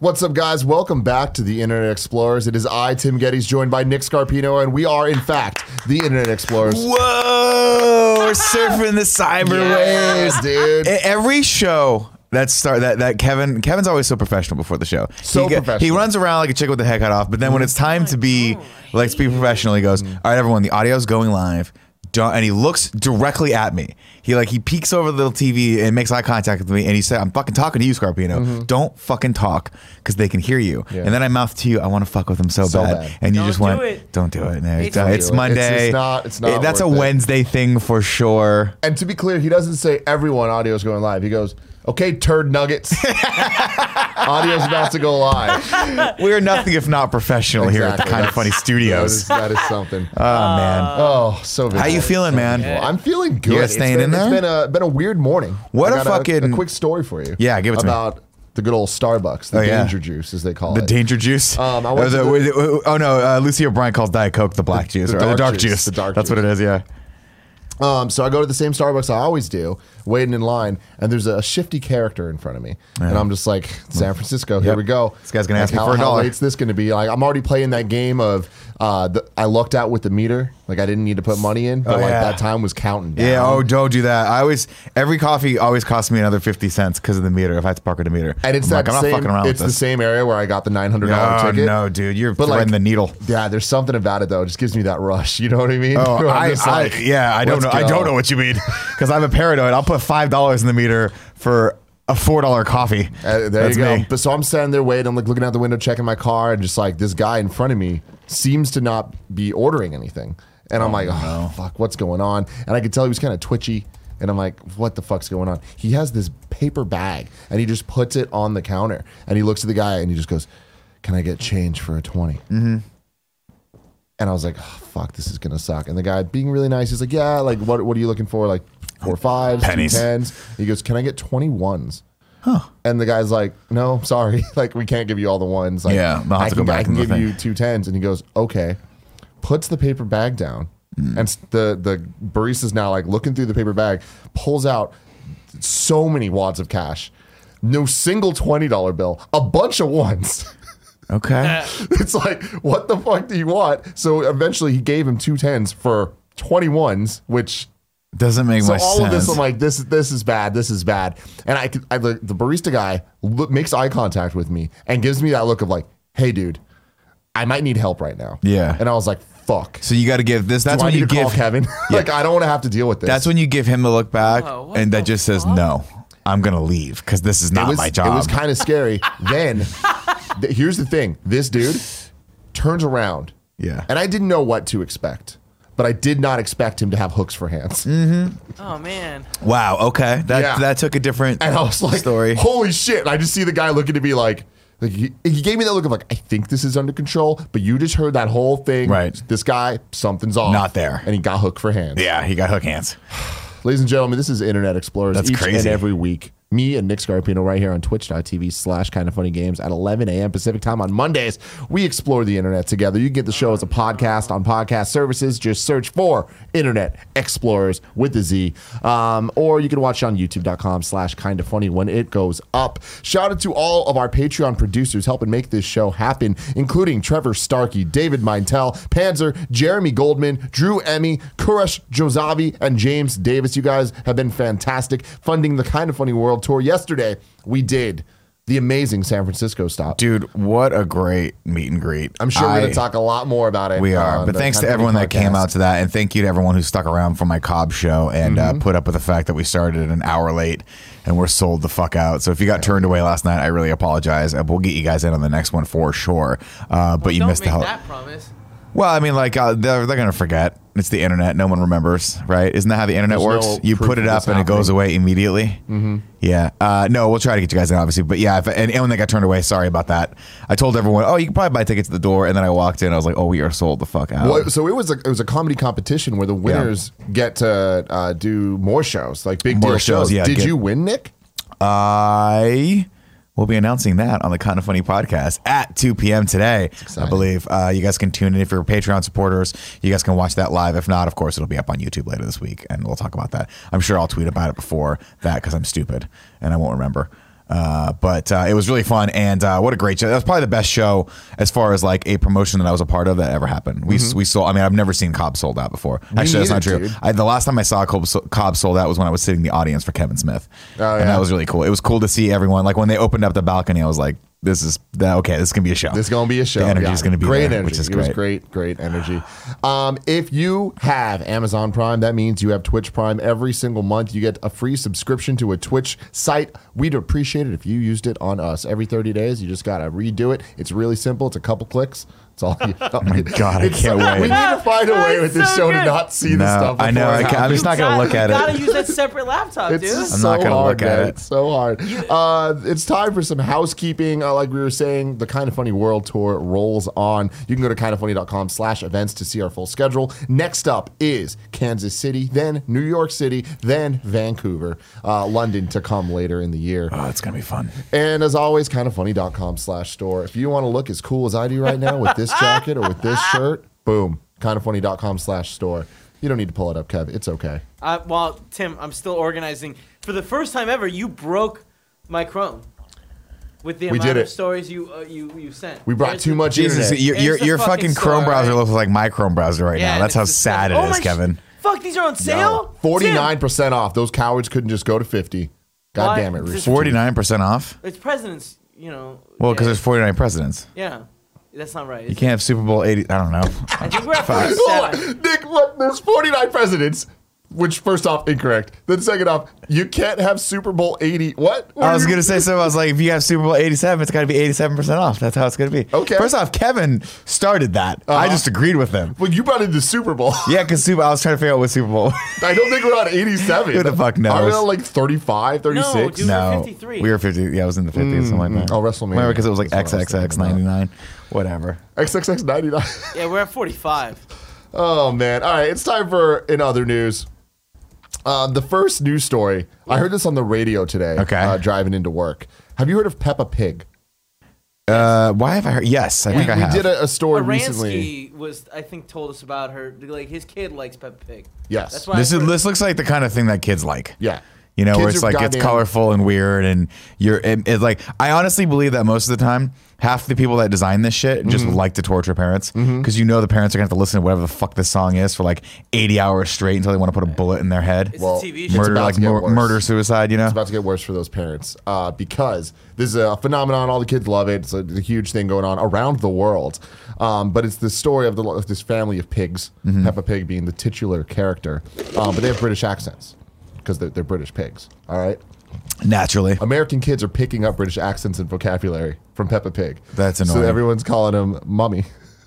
What's up, guys? Welcome back to the Internet Explorers. It is I, Tim Geddes, joined by Nick Scarpino, and we are, in fact, the Internet Explorers. Whoa! We're surfing the cyber waves, dude. Every show that Kevin's always so professional before the show. Professional. He runs around like a chick with the head cut off, but then when it's time to be professional, he goes, "All right, everyone, the audio's going live." And he looks directly at me. He peeks over the little TV and makes eye contact with me, and he said, "I'm fucking talking to you, Scarpino. Don't fucking talk because they can hear you." Yeah. And then I mouth to you, "I want to fuck with them so bad. And you just went, "Don't do it." No, it's Monday. It's not. That's a Wednesday thing for sure. And to be clear, he doesn't say everyone audio is going live. He goes, "Okay, turd nuggets, audio's about to go live." We're nothing if not professional here at the Kind of Funny Studios. That is something. Oh man. Oh, so good. How you feeling, man? I'm feeling good. You guys staying in there? It's been a weird morning. What I a got fucking a quick story for you. Yeah, give it to me. About the good old Starbucks, the danger juice, as they call it. The danger juice. I Lucy O'Brien calls Diet Coke the black juice, or the dark juice. The dark That's juice. what it is. Yeah. So I go to the same Starbucks I always do, waiting in line, and there's a shifty character in front of me, and I'm just like, San Francisco, here we go. This guy's gonna ask me how, for $1. How late's this gonna be? Like, I'm already playing that game of I lucked out with the meter, like I didn't need to put money in, but that time was counting down. Yeah. Oh, don't do that. Every coffee always costs me another 50 cents because of the meter. If I have to park at a meter, and it's I'm not fucking around with the this. same area where I got the $900 ticket. No, dude, you're threading the needle. Yeah, there's something about it though. It just gives me that rush. You know what I mean? Oh, I don't know. I don't know what you mean because I'm a paranoid. I'll put $5 in the meter for a $4 coffee. There you go. But so I'm standing there waiting. I'm like looking out the window, checking my car, and just like this guy in front of me seems to not be ordering anything. And I'm like, oh, fuck, what's going on? And I could tell he was kind of twitchy. And I'm like, what the fuck's going on? He has this paper bag, and he just puts it on the counter. And he looks at the guy, and he just goes, "Can I get change for a 20?" Mm-hmm. And I was like, oh, fuck, this is going to suck. And the guy, being really nice, he's like, yeah, like, what are you looking for? Like, 4 5s, pennies. 2 10s. He goes, "Can I get 21s?" Huh. And the guy's like, "No, sorry. Like, we can't give you all the ones. Like, Yeah, I'll have to go back I can and give you 2 10s." And he goes, "Okay." Puts the paper bag down. And the barista's now like looking through the paper bag, pulls out so many wads of cash. No single $20 bill, a bunch of ones. Okay. It's like, what the fuck do you want? So eventually he gave him 2 10s for 21s, which doesn't make much sense. So all of this, I'm like, this is bad. This is bad. And the barista guy makes eye contact with me and gives me that look of like, "Hey, dude, I might need help right now." Yeah. And I was like, fuck. So you got to give this. That's Do I when need you to call give Kevin. Like, I don't want to have to deal with this. That's when you give him the look back, and that just says, "No, I'm gonna leave because this is not my job." It was kind of scary. Then, here's the thing: this dude turns around. Yeah. And I didn't know what to expect, but I did not expect him to have hooks for hands. Oh man! Wow. Okay. That took a different and I was like, story. Holy shit! And I just see the guy looking at me like he gave me that look of like, I think this is under control, but you just heard that whole thing. Right. This guy, something's off. Not there. And he got hook for hands. Yeah, he got hook hands. Ladies and gentlemen, this is Internet Explorers. That's each crazy. and every week. Me and Nick Scarpino right here on twitch.tv/kindoffunnygames at 11 a.m. Pacific time on Mondays. We explore the internet together. You can get the show as a podcast on podcast services. Just search for Internet Explorers with the Z. Or you can watch on youtube.com/kindoffunny when it goes up. Shout out to all of our Patreon producers helping make this show happen, including Trevor Starkey, David Meintel, Panzer, Jeremy Goldman, Drew Emmy, Kuresh Jozavi, and James Davis. You guys have been fantastic funding the Kind of Funny World Tour. Yesterday, we did the amazing San Francisco stop. Dude, what a great meet and greet. I'm sure we're going to talk a lot more about it. We are. But thanks to everyone that came out to that. And thank you to everyone who stuck around for my Cobb show and put up with the fact that we started an hour late and we're sold the fuck out. So if you got turned away last night, I really apologize. We'll get you guys in on the next one for sure. But you missed the hell. Don't make that promise. Well, I mean, like they're going to forget. It's the internet. No one remembers, right? Isn't that how the internet works? No You put it up and it goes away immediately. Mm-hmm. Yeah. No, we'll try to get you guys in, obviously. But yeah, and when they got turned away, sorry about that. I told everyone, oh, you can probably buy tickets at the door. And then I walked in. I was like, oh, we are sold the fuck out. Well, so it was a comedy competition where the winners get to do more shows, like big deal shows. Yeah, Did you win, Nick? I will be announcing that on the Kind of Funny podcast at 2 p.m. today, I believe. You guys can tune in. If you're Patreon supporters, you guys can watch that live. If not, of course, it'll be up on YouTube later this week, and we'll talk about that. I'm sure I'll tweet about it before that because I'm stupid and I won't remember. But it was really fun, and what a great show. That was probably the best show as far as like a promotion that I was a part of that ever happened. We sold. I mean, I've never seen Cobb sold out before. Actually, that's not true. The last time I saw Cobb sold out was when I was sitting in the audience for Kevin Smith, and that was really cool. It was cool to see everyone. Like when they opened up the balcony, I was like, this is okay. This is gonna be a show. This is gonna be a show. The energy is gonna be great there, energy. which is It great. was great energy. If you have Amazon Prime, that means you have Twitch Prime. Every single month, you get a free subscription to a Twitch site. We'd appreciate it if you used it on us. Every 30 days, you just gotta redo it. It's really simple. It's a couple clicks. It's all. Oh my God, I can't wait. We need to find a way with this so show to good. not see the stuff. I know. I'm just not gonna look at You gotta it. use that separate laptop, It's dude. just I'm so not gonna hard, look at man. it. It's so hard. It's time for some housekeeping. Like we were saying, the Kind of Funny World Tour rolls on. You can go to kindoffunny.com/events to see our full schedule. Next up is Kansas City, then New York City, then Vancouver, London to come later in the year. Oh, it's gonna be fun. And as always, kindoffunny.com/store. If you want to look as cool as I do right now with this jacket or with this shirt, boom, kindoffunny.com/store. You don't need to pull it up, Kev. It's okay. Well, Tim, I'm still organizing. For the first time ever, you broke my Chrome with the We amount did of it. stories you sent. We brought There's too the- much Jesus, internet. your It's the your fucking fucking Chrome store, browser right? looks like my Chrome browser right now. and That's it's how the sad same. it is, Kevin. Fuck, these are on sale. 49% off. Those cowards couldn't just go to 50. God Why? damn it. Just Rooster Teeth. 49% off. Tim, it's presidents. Well, because there's 49 presidents. yeah, that's not right. You can't have Super Bowl 80. I don't know. I think we're at Hold 47. on. Nick, look, there's 49 presidents, which first off, incorrect. Then second off, you can't have Super Bowl 80. What? I was gonna say so. I was like, if you have Super Bowl 87, it's got to be 87% off. That's how it's gonna be. Okay. First off, Kevin started that. I just agreed with him. Well, you brought in the Super Bowl. Yeah, because I was trying to figure out what Super Bowl. I don't think we're on 87. Who the fuck knows? Are we on like 35, 36? No, dude. No, 53. we were 50. Yeah, I was in the 50s, something like that. Oh, WrestleMania. Remember, because it was like That's what I was XXX thinking about. 99, whatever. XXX 99. Yeah, we're at 45. Oh, man. All right. It's time for in other news. The first news story, I heard this on the radio today, Okay. driving into work. Have you heard of Peppa Pig? Why have I heard? Yes, I think I We have. did a story recently. Aransky was, I think, told us about her. Like his kid likes Peppa Pig. Yes. That's why This looks like the kind of thing that kids like. Yeah. You know, Kids where it's are like it's goddamn- colorful and weird, and it's like I honestly believe that most of the time, half the people that design this shit just like to torture parents because you know the parents are gonna have to listen to whatever the fuck this song is for like 80 hours straight until they want to put a bullet in their head. It's Well, a TV it's show. Murder, about like to get worse. murder, suicide. You know. It's about to get worse for those parents because this is a phenomenon. All the kids love it. It's a huge thing going on around the world. But it's the story of this family of pigs, Peppa Pig being the titular character. But they have British accents because they're British pigs. All right. Naturally. American kids are picking up British accents and vocabulary from Peppa Pig. That's So annoying. everyone's calling him mummy.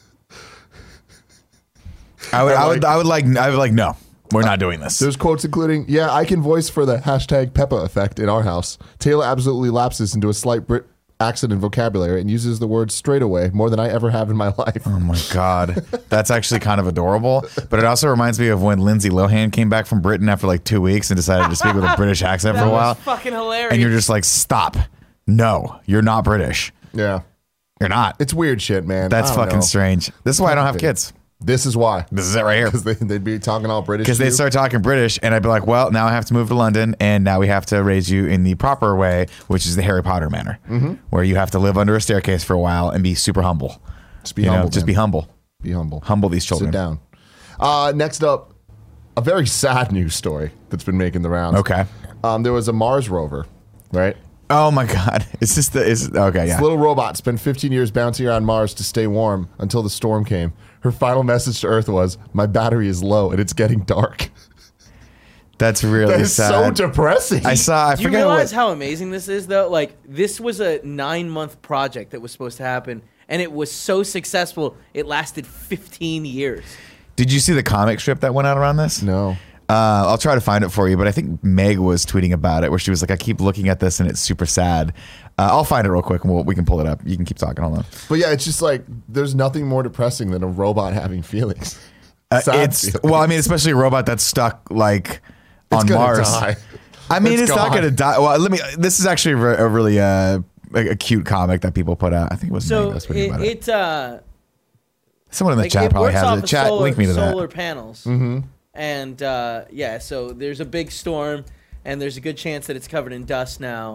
I would like no, we're not doing this. There's quotes including, "Yeah, I can voice for the hashtag Peppa effect in our house. Taylor absolutely lapses into a slight Brit accent and vocabulary and uses the word straight away more than I ever have in my life." Oh my God. That's actually kind of adorable. But it also reminds me of when Lindsay Lohan came back from Britain after like 2 weeks and decided to speak with a British accent for That a while. was fucking hilarious. And you're just like, stop. No, you're not British. Yeah. You're not. It's weird shit, man. That's I don't fucking know. strange. This is why I don't have kids. This is why. This is it right here. Because they'd be talking all British. Because to they you. start talking British, and I'd be like, well, now I have to move to London, and now we have to raise you in the proper way, which is the Harry Potter manner, where you have to live under a staircase for a while and be super humble. Just be humble. Just man. be humble. Be humble. Humble these children. Sit down. Next up, a very sad news story that's been making the rounds. Okay. There was a Mars rover, right? Oh my God. Is this okay, yeah. This little robot spent 15 years bouncing around Mars to stay warm until the storm came. Her final message to Earth was, "My battery is low and it's getting dark." That's really That is sad. so depressing. I Do you forget realize what. how amazing this is, though? Like, this was a 9-month project that was supposed to happen, and it was so successful, it lasted 15 years. Did you see the comic strip that went out around this? No. I'll try to find it for you, but I think Meg was tweeting about it, where she was like, "I keep looking at this and it's super sad." I'll find it real quick and we can pull it up. You can keep talking. Hold on. But yeah, it's just like there's nothing more depressing than a robot having feelings. Sad feelings. Well, I mean, especially a robot that's stuck like It's on gonna Mars. die. I mean, it's not gone. going to die. Well, this is actually a really a cute comic that people put out. I think it was Meg So that was tweeting about it. it Someone in the like, chat it probably works has off it. of Chat, link me to that. solar panels. Mm-hmm. And yeah, so there's a big storm, and there's a good chance that it's covered in dust now.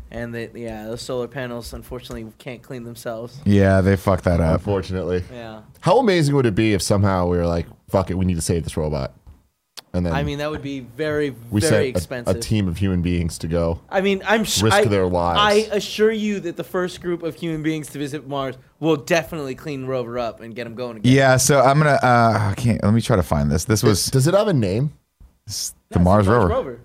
And those solar panels unfortunately can't clean themselves. Yeah, they fucked that up. Unfortunately. Yeah. How amazing would it be if somehow we were like, fuck it, we need to save this robot? And then I mean, that would be very, we very sent expensive. a team of human beings to go. I mean, risk their lives. I assure you that the first group of human beings to visit Mars will definitely clean Rover up and get him going again. Yeah, so I'm gonna. I can't. Let me try to find this. This was Does it have a name? the Mars rover.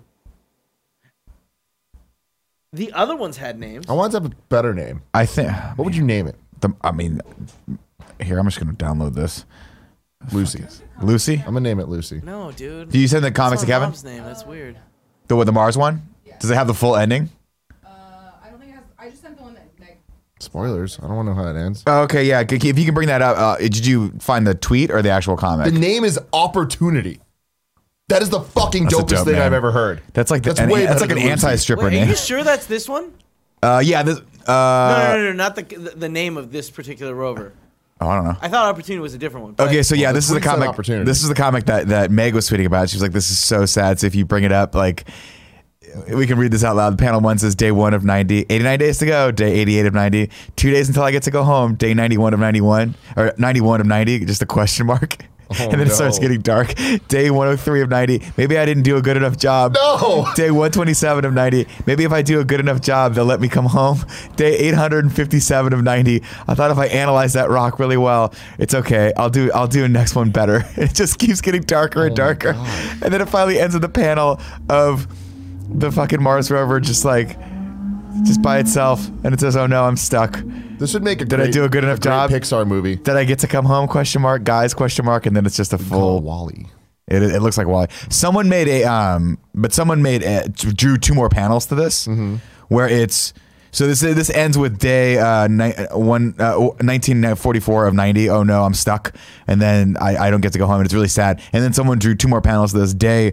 The other ones had names. I want it to have a better name. I think. What would you name it? Here I'm just gonna download this. Lucy. Lucy. I'm gonna name it Lucy. No, dude. Do you send the comics to That's not Kevin? Mom's name. That's weird. The Mars one? Yeah. Does it have the full ending? I don't think it has. I just sent the one that Meg. Spoilers. I don't want to know how it ends. Oh, okay, yeah. If you can bring that up, did you find the tweet or the actual comic? The name is Opportunity. That is the fucking That's a dopest dope thing name. I've ever heard. That's like way that's better like an than Lucy. anti-stripper Wait, are name. you sure that's this one? Yeah. This. No, not the name of this particular rover. Oh, I don't know. I thought Opportunity was a different one. but- Okay, so yeah, Well, the this is the tweet said comic. Opportunity. This is the comic that Meg was tweeting about. She was like, "This is so sad." So if you bring it up, like, we can read this out loud. Panel 1 says, "Day 1 of 90, 89 days to go. Day 88 of 90, 2 days until I get to go home. Day 91 of 91, or 91 of 90, just a question mark." And then it starts no. getting dark. Day 103 of 90. Maybe I didn't do a good enough job. No. Day 127 of 90. Maybe if I do a good enough job, they'll let me come home. Day 857 of 90. I thought if I analyze that rock really well, it's okay. I'll do a next one better. It just keeps getting darker and darker. And then it finally ends with the panel of the fucking Mars rover just by itself. And it says, "Oh no, I'm stuck. This would make a Did great, I do a good enough great job? Pixar movie. Did I get to come home? Question mark, guys? Question mark." And then it's just a Call full. Wall-E. It looks like Wall-E. Someone made drew 2 more panels to this, where it's so this ends with day 1944 of 90. Oh no, I'm stuck, and then I don't get to go home, and it's really sad. And then someone drew 2 more panels to this day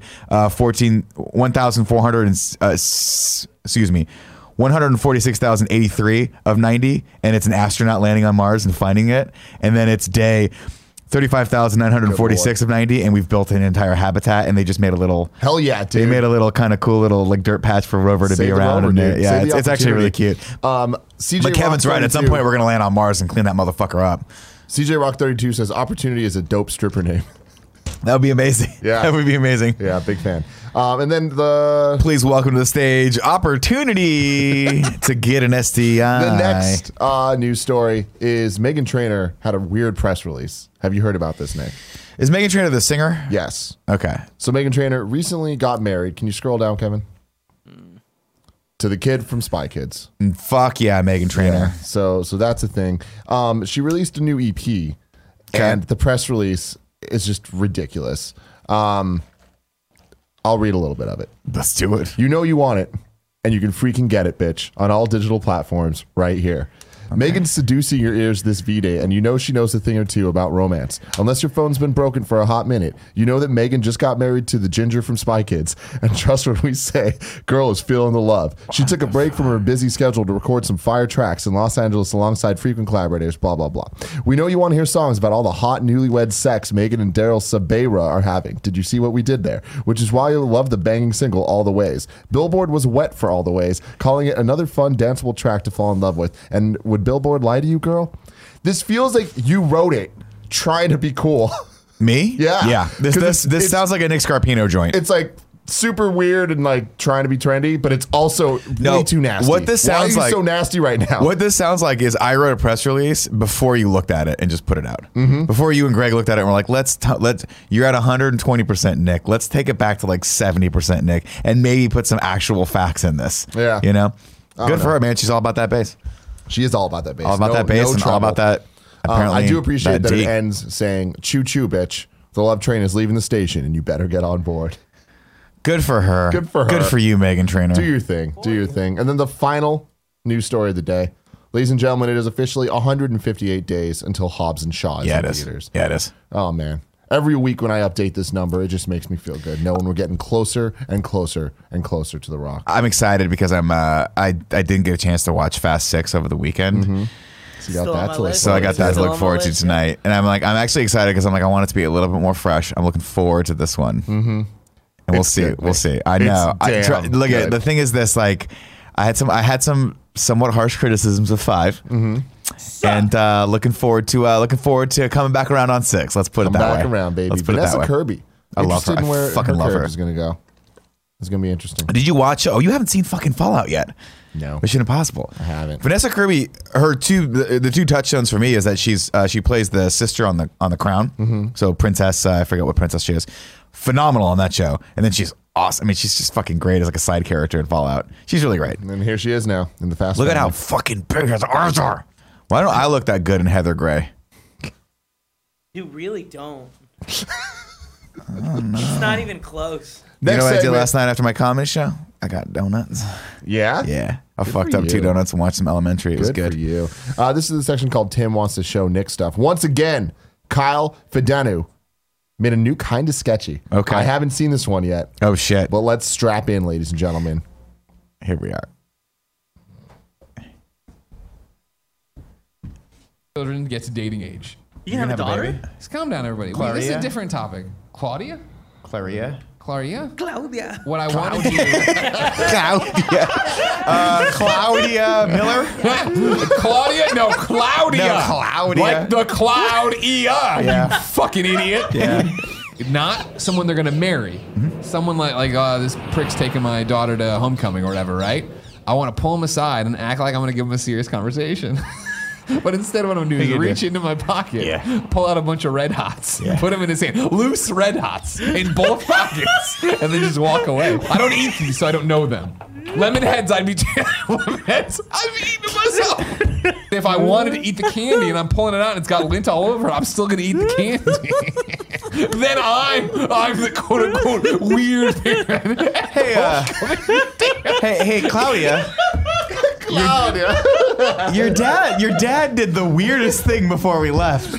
146,083 of 90, and it's an astronaut landing on Mars and finding it, and then it's day 35,946 of 90, and we've built an entire habitat, and they just made a little. Hell yeah, dude. They made a little kind of cool little like dirt patch for Rover to Save be the around, rover, and dude. yeah, Save the it's actually really opportunity. cute. CJ But Kevin's Rock right. At some 32 point, we're gonna land on Mars and clean that motherfucker up. CJ Rock 32 says Opportunity is a dope stripper name. That would be amazing. Yeah. That would be amazing. Yeah, big fan. And then the Please welcome to the stage Opportunity to get an STI. next news story is Meghan Trainor had a weird press release. Have you heard about this, Nick? Is Meghan Trainor the singer? Yes. Okay. So Meghan Trainor recently got married. Can you scroll down, Kevin? To the kid from Spy Kids. Fuck yeah, Meghan Trainor. So that's a thing. She released a new EP, and the press release is just ridiculous. I'll read a little bit of it. Let's do it. You know you want it, and you can freaking get it, bitch, on all digital platforms right here. Megan's seducing your ears this V-Day, and you know she knows a thing or two about romance. Unless your phone's been broken for a hot minute, you know that Megan just got married to the ginger from Spy Kids. And trust when we say, girl is feeling the love. She took a break from her busy schedule to record some fire tracks in Los Angeles alongside frequent collaborators, blah, blah, blah. We know you want to hear songs about all the hot newlywed sex Megan and Daryl Sabera are having. Did you see what we did there? Which is why you'll love the banging single, All the Ways. Billboard was wet for All the Ways, calling it another fun, danceable track to fall in love with. And would Billboard lie to you, girl? This feels like you wrote it trying to be cool. Me? Yeah. Yeah. 'Cause This sounds like a Nick Scarpino joint. It's like super weird and like trying to be trendy, but it's also way too nasty. What this sounds Why are like- you so nasty right now? What this sounds like is I wrote a press release before you looked at it and just put it out. Mm-hmm. Before you and Greg looked at it and were like, let's you're at 120% Nick. Let's take it back to like 70% Nick and maybe put some actual facts in this. Yeah. You know? don't Good for know. her, man. She's all about that bass. She is all about that bass. All about that bass and all about that. Apparently, I do appreciate that D. it ends saying, choo choo, bitch. The love train is leaving the station and you better get on board. Good for her. Good for her. Good for you, Meghan Trainor. Do your thing. Do your thing. And then the final news story of the day. Ladies and gentlemen, it is officially 158 days until Hobbs and Shaw is Yeah, in it is. theaters. Yeah, it is. Oh, man. Every week when I update this number, it just makes me feel good. Knowing we're getting closer and closer and closer to the Rock. I'm excited because I didn't get a chance to watch Fast 6 over the weekend. So you Still got on that my to look list. So I got that to Still look on my forward to list, tonight. And I'm actually excited because I want it to be a little bit more fresh. I'm looking forward to this one. Mm-hmm. And we'll It's see. good, We'll man. see. I It's know. damn Look at good. the thing is this, like, I had some somewhat harsh criticisms of 5, and looking forward to coming back around on 6. Let's put it that way. Back around, baby. Let's put it Vanessa that way. Kirby. I love her. Interested in where I fucking her love her. character's gonna go. It's gonna be interesting. Did you watch? Oh, you haven't seen fucking Fallout yet. No, Mission Impossible. I haven't. Vanessa Kirby, the two touchstones for me is that she plays the sister on the Crown. So Princess, I forget what princess she is. Phenomenal on that show, and then she's awesome. I mean, she's just fucking great as like a side character in Fallout. She's really great. And here she is now in the Fast. Look at how Family. fucking big his arms are. Why don't I look that good in Heather Gray? You really don't. It's not even close. You know Next what I did segment- last night after my comedy show? I got donuts. Yeah. Yeah, I Good fucked for up 2 you. donuts and watched some Elementary. It was good. for you. This is the section called Tim Wants to Show Nick Stuff. Once again, Kyle Fidanu made a new Kind of Sketchy. Okay. I haven't seen this one yet, Oh shit! but let's strap in, ladies and gentlemen. Here we are. Children get to dating age. You can have a daughter? Just calm down, everybody. Well, this is a Claria? different topic. Claudia? Claria. Claria? Claudia. What I want to do. Claudia. Claudia Miller. Claudia? No, Claudia. No, Claudia. Like the cloud Ia. Yeah. You fucking idiot. Yeah. Not someone they're gonna marry. Someone like this prick's taking my daughter to homecoming or whatever, right? I want to pull him aside and act like I'm gonna give him a serious conversation. But instead, what I'm doing is You do. reach into my pocket, Yeah. pull out a bunch of Red Hots, Yeah. put them in his hand, loose Red Hots in both pockets, and then just walk away. I don't eat these, so I don't know them. Lemon heads, I'd be lemon heads. I'd be eating myself. If I wanted to eat the candy and I'm pulling it out and it's got lint all over it, I'm still gonna eat the candy. Then I'm the quote unquote weird parent. Hey, Claudia. Claudia. Your dad did the weirdest thing before we left.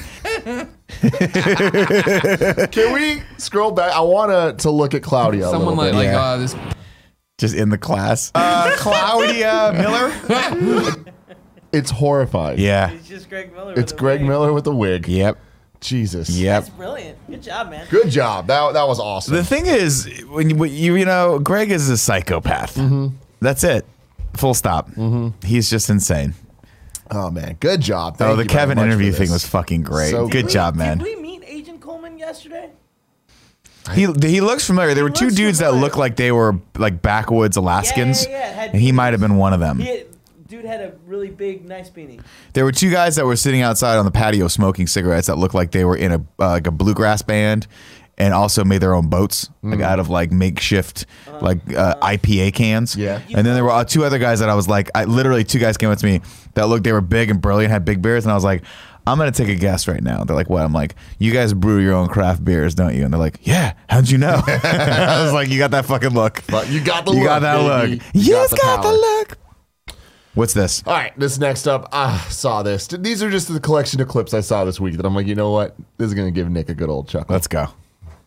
Can we scroll back? I want to look at Claudia. Someone a little like bit. Yeah. this. Just in the class. Claudia Miller. It's horrifying. Yeah. It's just Greg Miller. It's with a Greg wig. Miller with a wig. Yep. Jesus. Yep. That's brilliant. Good job, man. Good job. That was awesome. The thing is, when you know, Greg is a psychopath. That's it. Full stop. He's just insane. Oh man, good job. Oh, Thank the you very Kevin much interview for thing this. was fucking great. So Good job, man. Did we meet Agent Coleman yesterday? He looks familiar. There were two looks dudes that familiar. looked like they were like backwoods Alaskans, Yeah. and he might have been one of them. Dude had a really big, nice beanie. There were 2 guys that were sitting outside on the patio smoking cigarettes that looked like they were in a like a bluegrass band, and also made their own boats like out of like makeshift IPA cans. Yeah. And then there were 2 other guys that I was like, literally 2 guys came up to me that looked, they were big and brilliant, had big beards, and I was like, I'm gonna take a guess right now. They're like, what? I'm like, you guys brew your own craft beers, don't you? And they're like, yeah. How'd you know? I was like, you got that fucking look. But you got the You look. got that baby. look. You Yes, got the power. look. What's this? All right, this next up, I saw this. These are just the collection of clips I saw this week that I'm like, you know what? This is going to give Nick a good old chuckle. Let's go.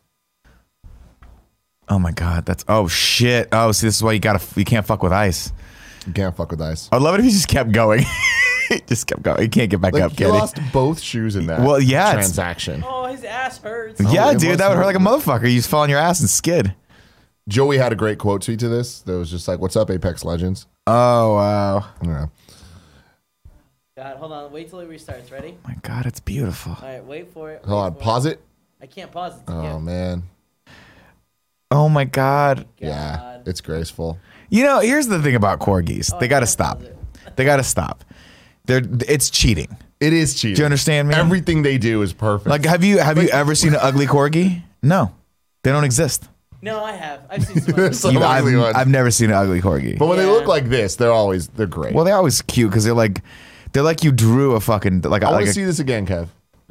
Oh my God, oh shit. Oh, see, this is why you can't fuck with ice. You can't fuck with ice. I'd love it if he just kept going. Just kept going. He can't get back Like, up, he Kenny. lost both shoes in that Well, yeah, it's- transaction. Oh, his ass hurts. Yeah, it dude, must that would hurt like a hurt. motherfucker. You just fall on your ass and skid. Joey had a great quote tweet to this that was just like, what's up, Apex Legends? Oh wow. Yeah. God, hold on. Wait till it restarts. Ready? My God, it's beautiful. All right, wait for it. Hold on, pause it. I can't pause it. Oh, Yeah. man. Oh my God. Yeah, God. it's graceful. You know, here's the thing about corgis. Oh, They I got to can't stop. pause it. They got to stop. It's cheating. It is cheating. Do you understand me? Everything they do is perfect. Like, have you ever seen an ugly corgi? No, they don't exist. No, I have. I've seen some. Some Other ugly ones. I've never seen an ugly corgi. But when they Yeah. look like this, they're great. Well, they're always cute because they're like you drew a fucking like. I want like to a, see this again, Kev.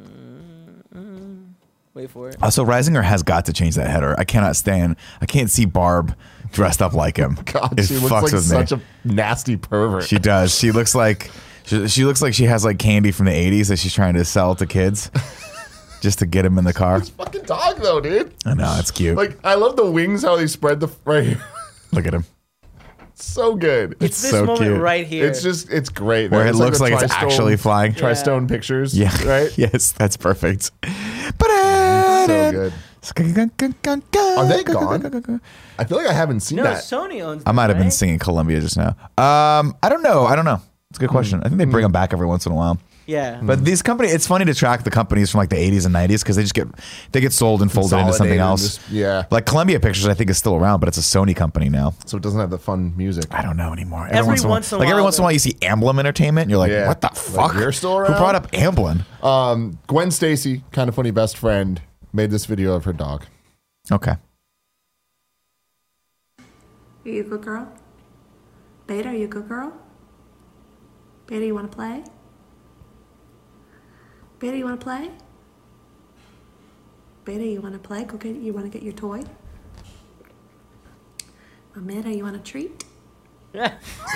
Wait for it. Also, Reisinger has got to change that header. I can't see Barb dressed up like him. God, it she looks fucks like with such me. a nasty pervert. She does. She looks like she has like candy from the 80s that she's trying to sell to kids, just to get them in the car. Fucking dog though, dude. I know it's cute. Like I love the wings, how they spread the right here. Look at him. So good. It's this so moment cute. right here. It's great. Where man. it looks the like it's Tri-Stone- actually flying. Tri-Stone pictures. Yeah. Right? Yes, that's perfect. So good. Are they gone? I feel like I haven't seen No, that. Sony owns. I might have been right? singing Columbia just now. I don't know. It's a good question. I think they bring them back every once in a while. Yeah. But these companies, it's funny to track the companies from like the 80s and 90s because they get sold and folded into something Consolidated, else. yeah. Like Columbia Pictures, I think is still around, but it's a Sony company now. So it doesn't have the fun music. I don't know anymore. Every once in a like every while, once in a while, you see Amblin Entertainment, and you're like, Yeah. what the Like, fuck? they're still Who around? brought up Amblin? Gwen Stacy, kind of funny best friend, made this video of her dog. Okay. Are you a good girl? Beta, are you a good girl? Beta, you want to play? Beta, you want to play? Beta, you want to play? You want to get your toy? Beta, you want a treat? Yeah.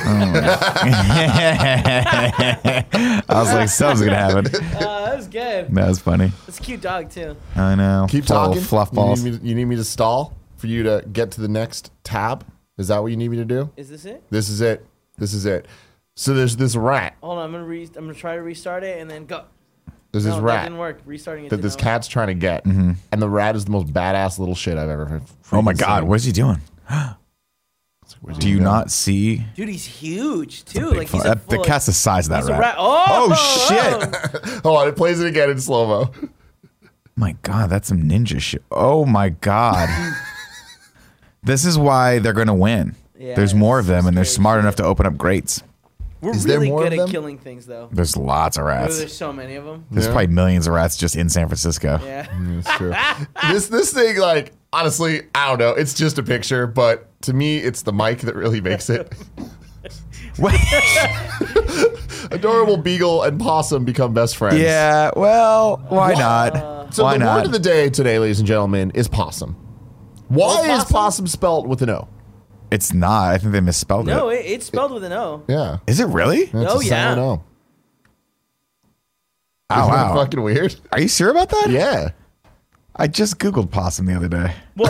I was like, something's gonna happen. That was good. That was funny. It's a cute dog too. I know. Keep Little talking. Fluff balls. You need me to stall for you to get to the next tab? Is that what you need me to do? Is this it? This is it. This is it. So there's this rat. Hold on, I'm gonna try to restart it and then go. There's this No, that rat didn't work. Restarting it. that didn't this work. cat's trying to get. And the rat is the most badass little shit I've ever heard. Oh my God, seen. what's he doing? Where's he Do you going? not see? Dude, he's huge too. Big Like fu- he's a that- the full- cat's the size of that he's a rat. rat. Oh, shit. Hold on, it plays it again in slow mo. My God, that's some ninja shit. Oh my God. This is why they're going to win. Yeah, There's more of it's them, and they're scary smart shit. enough to open up grates. We're Is there really more good of at them? killing things though. There's lots of rats. There's so many of them. There's Yeah. probably millions of rats just in San Francisco. Yeah. That's true. this thing, like, honestly, I don't know. It's just a picture, but to me, it's the mic that really makes it. Adorable beagle and possum become best friends. Yeah, well, why not? So why the not? word of the day today, ladies and gentlemen, is possum. Why is possum? possum spelled with an O? It's not. I think they misspelled No, it. it's spelled with an O. Yeah. Is it really? That's Oh, a yeah. silent O. Oh, Isn't that wow. fucking weird? Are you sure about that? Yeah. I just Googled possum the other day. Well,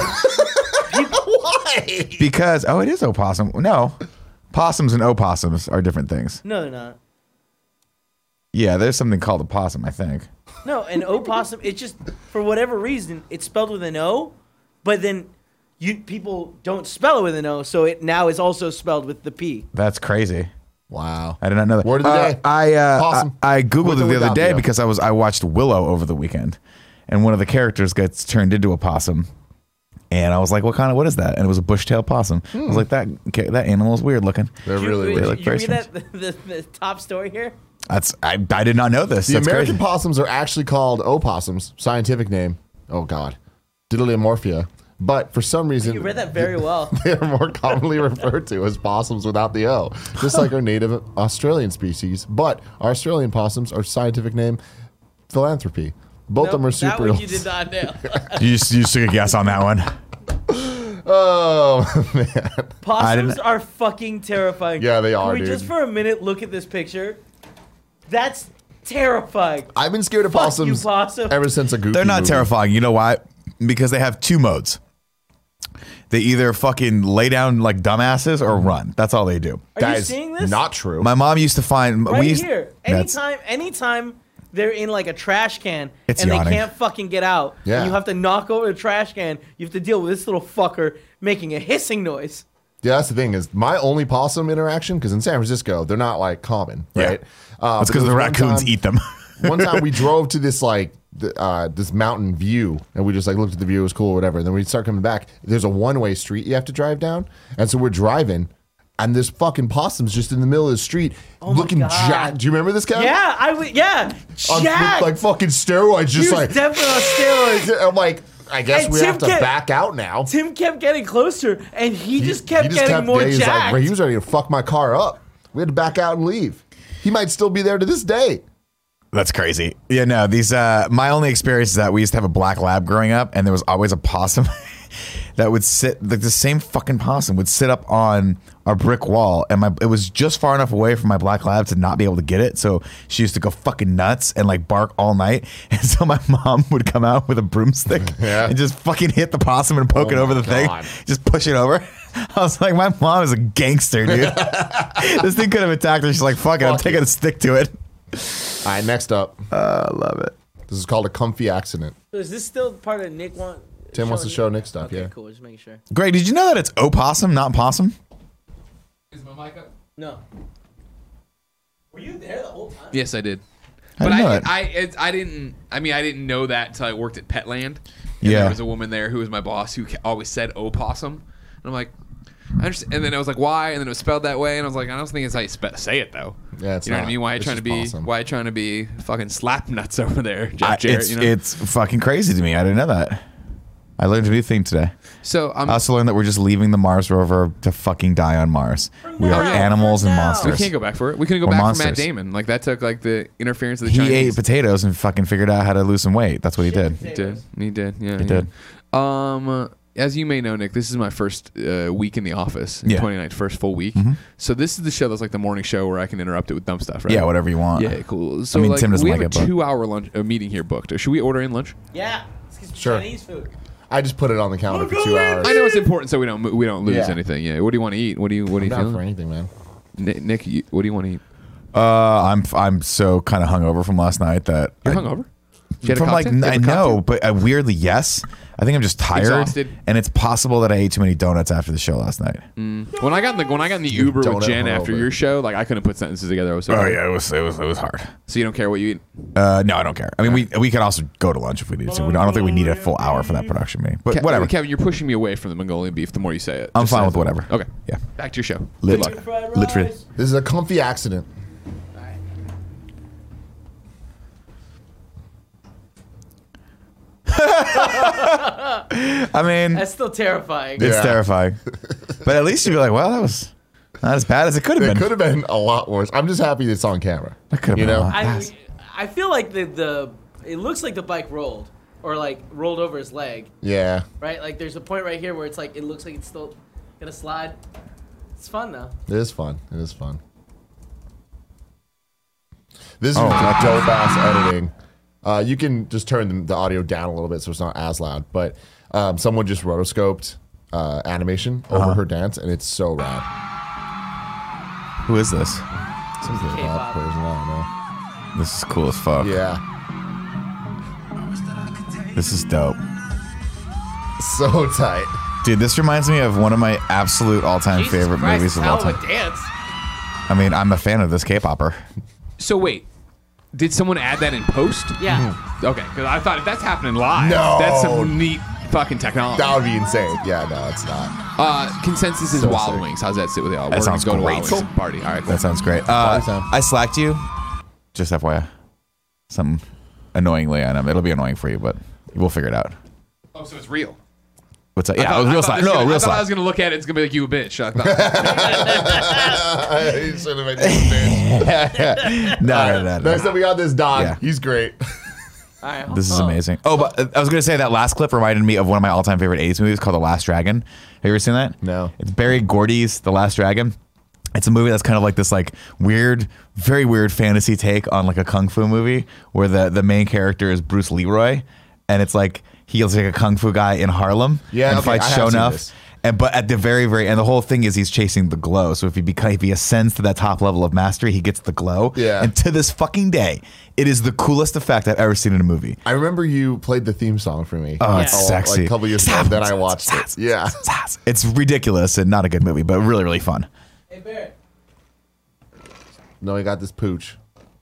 Why? Because, it is opossum. No. Possums and opossums are different things. no, they're not. Yeah, there's something called a possum, I think. No, an opossum. It's just for whatever reason it's spelled with an O, but then people don't spell it with an O, so it now is also spelled with the P. That's crazy. Wow. I did not know that. Word of the day. I Googled With it or the other without day the O? because I watched Willow over the weekend, and one of the characters gets turned into a possum, and I was like, "What is that?" And it was a bush-tailed possum. I was like, "That animal is weird looking." They're really Did weird. look you very read that the top story here? I did not know this. The That's American crazy. possums are actually called opossums. Scientific name. Oh, God. Diddleomorphia. But for some reason, You read that very well. they are more commonly referred to as possums without the O, just like our native Australian species. But our Australian possums are scientific name philanthropy. Both of them are That super. one you did not nail. You just took a guess on that one. Oh, man. Possums are fucking terrifying. Yeah, they are, Can we dude. just for a minute look at this picture? That's terrifying. I've been scared of Fuck possums you, possum. ever since a Goofy They're not movie. terrifying. You know why? Because they have two modes. They either fucking lay down like dumbasses or run. That's all they do. Are That you is seeing this? not true. My mom used to find right we used, here. That's- Anytime they're in like a trash can It's and yawning. they can't fucking get out, Yeah. and you have to knock over the trash can, you have to deal with this little fucker making a hissing noise. Yeah, that's the thing is my only possum interaction, because in San Francisco, they're not like common, Yeah. right? That's but because there the was one raccoons time- eat them. One time we drove to this like this mountain view, and we just like looked at the view, it was cool, or whatever. And then we start coming back. There's a one-way street you have to drive down, and so we're driving, and this fucking possum's just in the middle of the street, looking God. jacked. Do you remember this guy? Yeah, I would. Yeah, On Jack. like fucking steroids, he just was like definitely on steroids. I'm like, I guess And we Tim have to kept- back out now. Tim kept getting closer, and he just kept getting more yeah, he was jacked. like, he was ready to fuck my car up. We had to back out and leave. He might still be there to this day. That's crazy. Yeah, no, these my only experience is that we used to have a black lab growing up, and there was always a possum that would sit, like the same fucking possum would sit up on our brick wall, and it was just far enough away from my black lab to not be able to get it. So she used to go fucking nuts and like bark all night. And so my mom would come out with a broomstick Yeah. and just fucking hit the possum and poke it Oh over my the thing, God. just push it over. I was like, my mom is a gangster, dude. This thing could have attacked her. She's like, fuck it, I'm Fuck taking it. a stick to it. All right, next up. I love it. This is called a comfy accident. So is this still part of Nick Tim wants to show Nick stuff. Okay, Yeah. cool. Just making sure. Greg, did you know that it's opossum, not possum? Is my mic up? No. Were you there the whole time? Yes, I did. I But didn't know I didn't. I mean, I didn't know that until I worked at Petland. And Yeah. There was a woman there who was my boss who always said opossum, and I'm like, I understand. And then I was like, why? And then it was spelled that way, and I was like, I don't think it's how you say it though. Yeah, it's you know what not. I mean? Why are you It's trying to just be? possum. Why are you trying to be fucking slap nuts over there, Jeff Jarrett? It's You know? it's fucking crazy to me. I didn't know that. I learned a new thing today. So I also learned that we're just leaving the Mars rover to fucking die on Mars. We are now. animals For and now. monsters. we can't go back for it. We couldn't go We're back for monsters. Matt Damon. Like that took like the interference of the He Chinese. ate potatoes and fucking figured out how to lose some weight. That's what he did. He did. He did. Yeah. He did. As you may know, Nick, this is my first week in the office. Yeah. 29th, first full week. So this is the show that's like the morning show where I can interrupt it with dumb stuff, right? Yeah, whatever you want. Yeah, cool. So I mean, like, Tim doesn't we like have it, a but- 2-hour lunch meeting here booked. Should we order in lunch? Yeah. Let's get some Sure. Chinese food. I just put it on the counter for 2 hours. I know it's important so we don't lose Yeah. anything. Yeah. What do you want to eat? What do you I'm down for feeling? anything, man. Nick, what do you want to eat? I'm so kind of hungover from last night that You're hungover? Did you get a From like cocktail? Did you I have a know, cocktail? but weirdly yes. I think I'm just tired, Exhausted. and it's possible that I ate too many donuts after the show last night. When I got in the Uber with donut Jen after hungover. your show, like I couldn't put sentences together. I was so Oh tired. yeah, it was hard. So you don't care what you eat? No, I don't care. I mean, we could also go to lunch if we needed to. I don't think we need a full hour for that production meeting, but whatever. Kevin, you're pushing me away from the Mongolian beef the more you say it. I'm Just fine say with it. whatever. Okay. Yeah. Back to your show. Lit. Good luck. Fried Literally. rice. This is a comfy accident. I mean, That's still terrifying. it's Yeah. terrifying, but at least you'd be like, well, that was not as bad as it could have It been. could have been a lot worse. I'm just happy it's on camera. That could have You been a know? lot. I feel like the it looks like the bike rolled or like rolled over his leg, Yeah. right? Like there's a point right here where it's like it looks like it's still gonna slide. It's fun though. It is fun. It is fun. This is Oh. dope ass editing. You can just turn the audio down a little bit so it's not as loud. But someone just rotoscoped animation over her dance, and it's so rad. Who is this? Some K-pop K-pop. person, I This is cool as fuck. don't know. Yeah. This is dope. So tight. Dude, this reminds me of one of my absolute all-time Jesus favorite Christ, movies of hell all of a time. dance. I mean, I'm a fan of this K-popper. So wait, did someone add that in post? Yeah. Okay, because I thought if that's happening live, No. that's some neat fucking technology. That would be insane. Yeah, no, it's not. Consensus is So Wild sick. Wings. How's that sit with y'all? That We're sounds gonna go great. to Wild Wings party. All right, cool. That sounds great. Party time. I slacked you. Just FYI. Something annoyingly, and it'll be annoying for you, but we'll figure it out. Oh, so it's real. What's up? I Yeah, thought- it was I real thought slack. this was No, gonna- real I thought I slack. was gonna look at it. It's gonna be like you a bitch. I thought, You should have made this No. Next time we got this dog. Yeah. He's great. All right. This is amazing. Oh, but I was going to say that last clip reminded me of one of my all-time favorite 80s movies called The Last Dragon. Have you ever seen that? No. It's Barry Gordy's The Last Dragon. It's a movie that's kind of like this like weird, very weird fantasy take on like a kung fu movie where the main character is Bruce Leroy, and it's like he's like a kung fu guy in Harlem Yeah, and okay, fights I have seen Shonuff. this. And but at the very, very end, the whole thing is he's chasing the glow. So if he ascends to that top level of mastery, he gets the glow. Yeah. And to this fucking day, it is the coolest effect I've ever seen in a movie. I remember you played the theme song for me. Oh, it's Yeah. sexy. Like a couple years ago. Then I watched it. Yeah. It's ridiculous and not a good movie, but really, really fun. Hey Barrett. No, he got this pooch.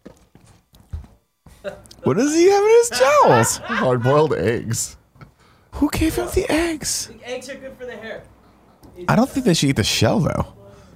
What does he have in his jowls? Hard boiled eggs. Who gave him the eggs? Eggs are good for the hair. I don't think they should eat the shell, though.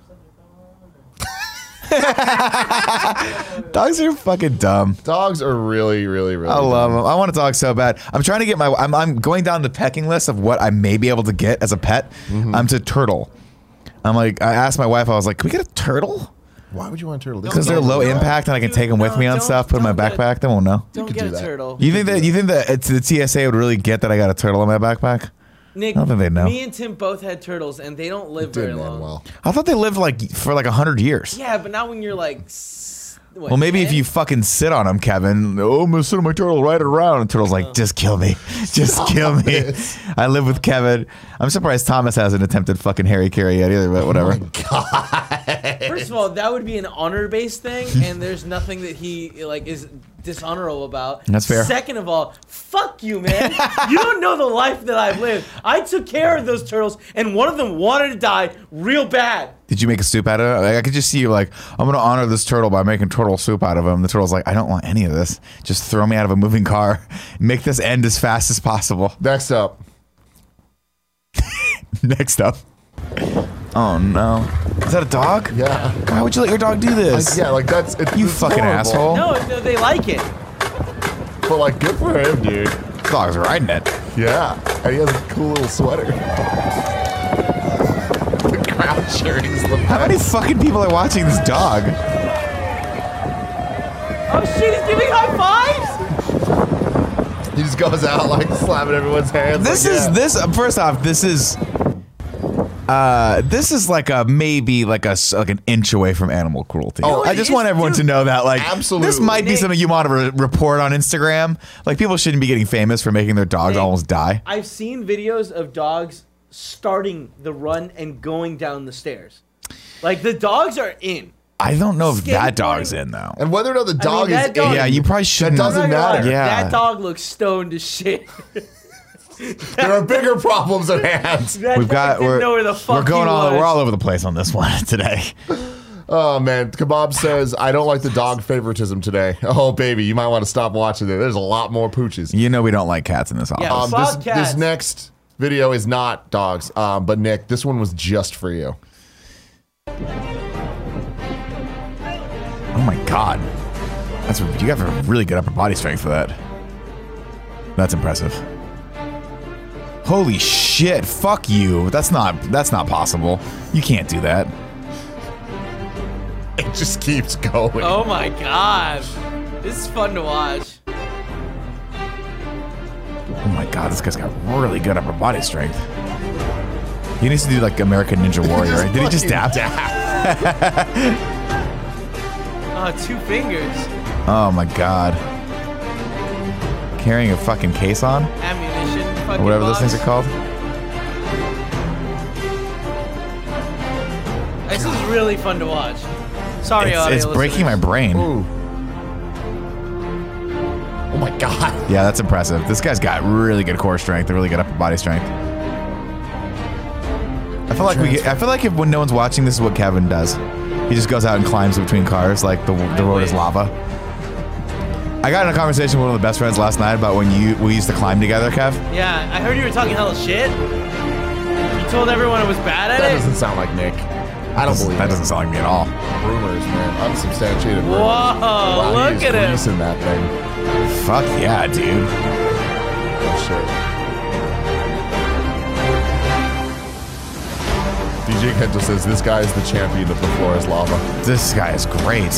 Dogs are fucking dumb. Dogs are really, really, really. I love them. I want a dog so bad. I'm trying to get I'm going down the pecking list of what I may be able to get as a pet. I'm to turtle. I'm like, I asked my wife, I was like, can we get a turtle? Why would you want a turtle? Because they're low impact and I can take them with me on Don't- stuff, put them in my don't backpack. They won't know. Don't could get do a that. turtle. You think that it's the TSA would really get that I got a turtle in my backpack? Nick, I don't think they'd know. me and Tim both had turtles, and they don't live very Didn't long. end well. I thought they lived for 100 years. Yeah, but not when you're like. What, Well, maybe if 10? you fucking sit on them, Kevin. Oh, I'm gonna sit on my turtle, ride it around. And turtle's like, just kill me, just kill me. it. I live with Kevin. I'm surprised Thomas hasn't attempted fucking Harry Carey yet either, but whatever. First of all, that would be an honor-based thing, and there's nothing that he like is dishonorable about. That's fair. Second of all, fuck you, man. You don't know the life that I've lived. I took care of those turtles, and one of them wanted to die real bad. Did you make a soup out of it? Like, I could just see you like, I'm going to honor this turtle by making turtle soup out of him. The turtle's like, I don't want any of this. Just throw me out of a moving car. Make this end as fast as possible. Next up. Next up. Oh, no. Is that a dog? Yeah. Why would you let your dog do this? Yeah, like that's You it's fucking horrible. asshole. No, they like it. But like, good for him, dude. This dog's riding it. Yeah, and he has a cool little sweater. The crowd cheering's the How many best. fucking people are watching this dog? Oh shit, he's giving high fives? He just goes out like slapping everyone's hands. This like, is yeah. this. First off, this is like a maybe like an inch away from animal cruelty. Oh, I just it want is, everyone to dude. know that like Absolutely. this might be Nick. something you want to report on Instagram. Like people shouldn't be getting famous for making their dogs Nick. almost die. I've seen videos of dogs starting the run and going down the stairs. Like the dogs are in. I don't know if that Skateboarding. dog's in though. And whether or not the dog that is dog- Yeah, you probably shouldn't. doesn't I'm not gonna lie, matter. Yeah. That dog looks stoned as shit. there are bigger problems at hand. That We've got dog didn't know where the fuck we're going he all was. we're all over the place on this one today. Oh man, Kebab says I don't like the dog favoritism today. Oh baby, you might want to stop watching it. There's a lot more pooches. You know we don't like cats in this office. Yeah. This Fuck cats. next video is not dogs. But Nick, this one was just for you. Oh my god. You have a really good upper body strength for that. That's impressive. Holy shit, fuck you. That's not possible. You can't do that. It just keeps going. Oh my god. This is fun to watch. Oh my god, this guy's got really good upper body strength. He needs to do like American Ninja Warrior. Did he just dab? Oh, 2 fingers. Oh my god. Carrying a fucking case on? Ammunition. Or Fucking whatever those box. things are called. This is really fun to watch. Sorry, audio It's breaking my brain. Ooh. Oh my god. Yeah, that's impressive. This guy's got really good core strength, really good upper body strength. I feel like when no one's watching, this is what Kevin does. He just goes out and climbs between cars like the road is lava. I got in a conversation with one of the best friends last night about when we used to climb together, Kev. Yeah, I heard you were talking hella shit. You told everyone it was bad at That it. doesn't sound like Nick. I don't believe That it. doesn't sound like me at all. Rumors, man. Unsubstantiated rumors. Whoa, Wow, look he is at him. greasing that thing. Fuck yeah, dude. Oh, shit. DJ Kento says this guy is the champion of the floor is lava. This guy is great.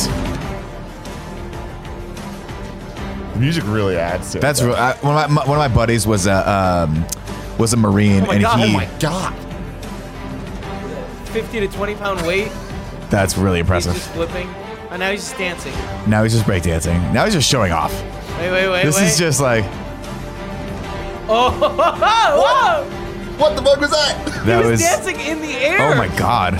The music really adds to it. That's real. One of my buddies was a Marine, Oh my and God. Oh he. my god. 50 to 20 pound weight. That's really He's impressive. just flipping. And now he's just dancing. Now he's just breakdancing. Now he's just showing off. Wait. This is just like Oh, whoa! What the fuck was that? that He was was. dancing in the air. Oh my god.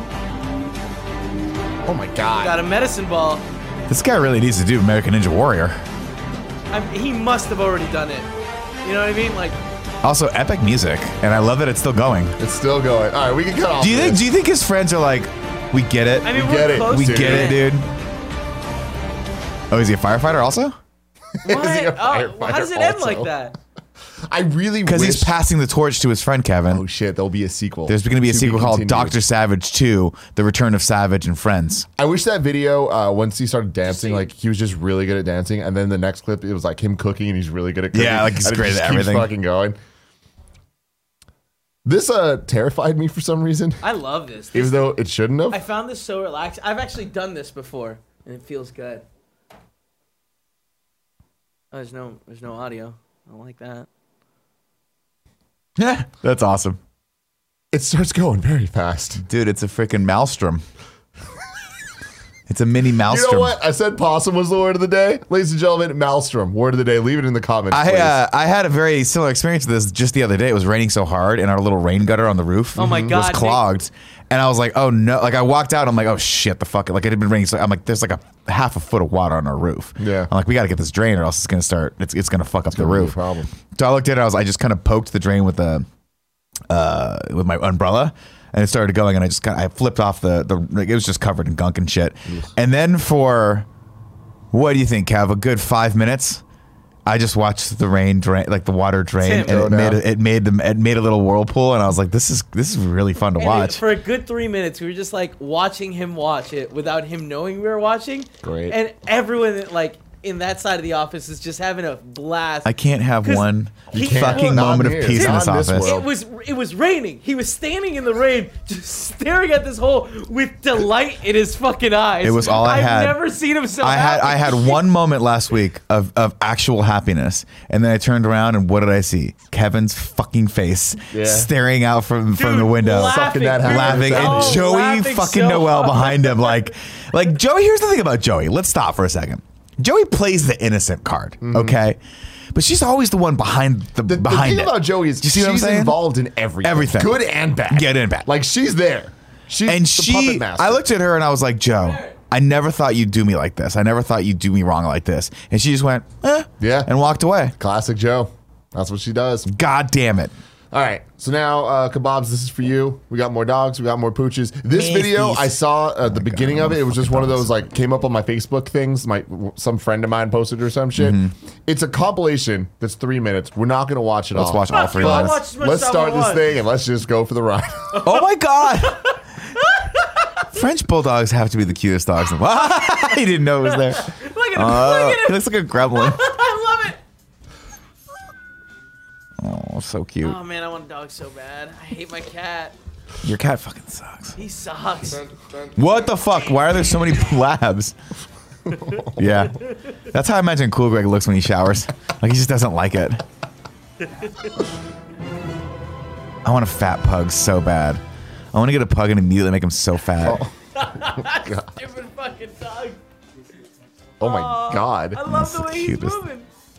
Oh my god. Got a medicine ball. This guy really needs to do American Ninja Warrior. He must have already done it. You know what I mean? Like, Also, epic music, and I love that it's still going. It's still going. All right, we can cut off. Do you this. think his friends are like, we get it, I mean, We we're get it. close we to get it, dude? Oh, is he a firefighter also? What? Is he a Oh, how firefighter does it end also? like that? I really Because wish. he's passing the torch to his friend Kevin. Oh shit! There'll be a sequel. There's going to be a To sequel called continued. Dr. Savage 2: The Return of Savage and Friends. I wish that video once he started dancing, like he was just really good at dancing, and then the next clip it was like him cooking, and he's really good at cooking. Yeah, like he's and it great just at keeps everything. Fucking going. This terrified me for some reason, I love this. even though it shouldn't have. I found this so relaxed. I've actually done this before, and it feels good. Oh, there's no audio. I don't like that. Yeah, that's awesome. It starts going very fast. Dude, it's a freaking maelstrom. It's a mini maelstrom. You know what? I said possum was the word of the day. Ladies and gentlemen, maelstrom, word of the day. Leave it in the comments, please. I had a very similar experience to this just the other day. It was raining so hard, and our little rain gutter on the roof Oh my was God, Nick. clogged. And I was like, oh no. Like I walked out, I'm like, oh shit, the fuck. Like it had been raining. So I'm like, there's like a half a foot of water on our roof. Yeah. I'm like, we got to get this drain or else it's going to start, it's going to fuck up the gonna be a roof. problem. So I looked at it, I just kind of poked the drain with with my umbrella. And it started going, and I flipped off like, it was just covered in gunk and shit. And then for, what do you think, Kev? A good 5 minutes, I just watched the rain drain, like the water drain, Tim. and it made a little whirlpool, and I was like, this is really fun to And watch. for a good 3 minutes, we were just like watching him watch it without him knowing we were watching. Great. And everyone like in that side of the office is just having a blast. I can't have 'Cause one you can't. fucking Not moment here. of peace in Not this in this office. world. It was raining. He was standing in the rain, just staring at this hole with delight in his fucking eyes. It was all I had. I've never seen him so I happy. had one moment last week of actual happiness, and then I turned around and what did I see? Kevin's fucking face staring out from the window, Sucking that dude. laughing, and Oh, Joey laughing fucking so Noel hard. behind him, like Joey. Here's the thing about Joey. Let's stop for a second. Joey plays the innocent card, okay, but she's always the one behind The behind thing it. about Joey is Do you see what I'm she's saying? involved in everything. Everything. Good and bad. Good and bad. Like, she's there. She's And the puppet she, master. I looked at her and I was like, Joe, I never thought you'd do me like this. I never thought you'd do me wrong like this. And she just went, Yeah. and walked away. Classic Joe. That's what she does. God damn it. All right. So now, Kebabs, this is for you. We got more dogs. We got more pooches. This video, I saw at the beginning of it. It was just one of those, like, came up on my Facebook things. Some friend of mine posted or some shit. It's a compilation that's 3 minutes. We're not going to watch it all. Let's watch all three I'll minutes. watch as much Let's as I start this want. thing and let's just go for the ride. Oh my God. French bulldogs have to be the cutest dogs. He didn't know it was there. Look at him. Look at He him. looks like a gremlin. I love it. Oh, so cute. Oh man, I want a dog so bad. I hate my cat. Your cat fucking sucks. He sucks. What the fuck? Why are there so many labs? Yeah. That's how I imagine Cool Greg looks when he showers. Like he just doesn't like it. I want a fat pug so bad. I want to get a pug and immediately make him so fat. Stupid fucking dog. Oh my God. I love That's the the way he's cutest. moving.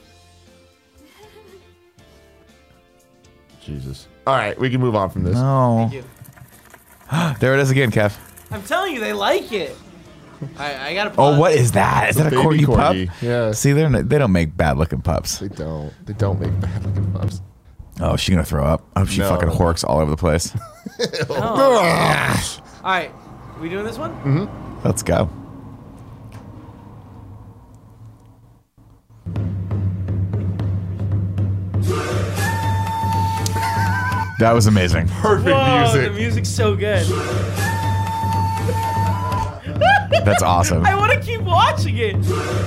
Jesus. All right. We can move on from this. No. you. There it is again, Kev. I'm telling you, they like it. I gotta. Oh, pause. what is that? Is that a baby corgi pup? corgi. Yeah. See, they don't make bad looking pups. They don't. They don't make bad looking pups. Oh, is she gonna throw up? I hope she No. fucking horks all over the place. All right, we doing this one? Mm-hmm. Let's go. That was amazing. Perfect Whoa, music. the music's so good. That's awesome. I want to keep watching it.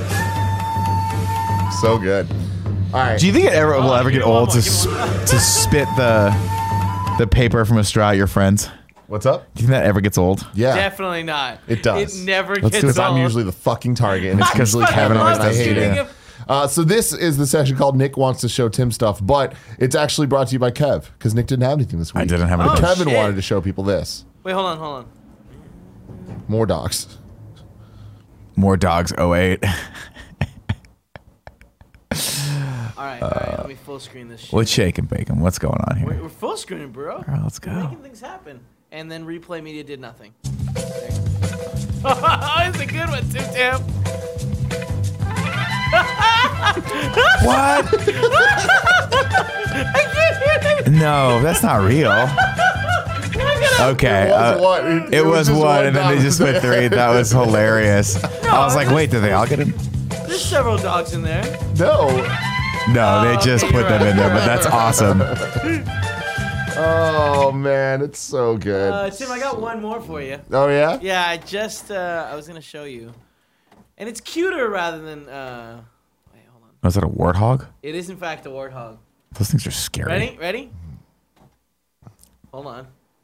So good. All right. Do you think it will ever give get me one old more, to give me one to spit the paper from a straw at your friends? What's up? Do you think that ever gets old? Yeah. Definitely not. It does. It never Let's gets do it. Because I'm old. usually the fucking target, and it's I usually fucking Kevin always love and I does hate too, shooting it. yeah. him. So this is the section called Nick Wants to Show Tim Stuff, but it's actually brought to you by Kev, because Nick didn't have anything this week. I didn't have But anything. Oh, Kevin shit. wanted to show people this. Wait, hold on. More dogs. More dogs 08. All right, let me full screen this shit. What's shaking bacon? What's going on here? We're full screening, bro. All right, let's We're go. making things happen. And then Replay Media did nothing. It's a good one, too, Tim. What? No, that's not real. Okay. It was just one, and then they just went three. That was hilarious. I was like, wait, did they all get him? There's several dogs in there. No. No, they just okay, put you're them right. in there, but that's awesome. Oh, man. It's so good. Tim, I got one more for you. Oh, yeah? Yeah, I was going to show you. And it's cuter rather than, wait, hold on. Was that a warthog? It is, in fact, a warthog. Those things are scary. Ready? Hold on.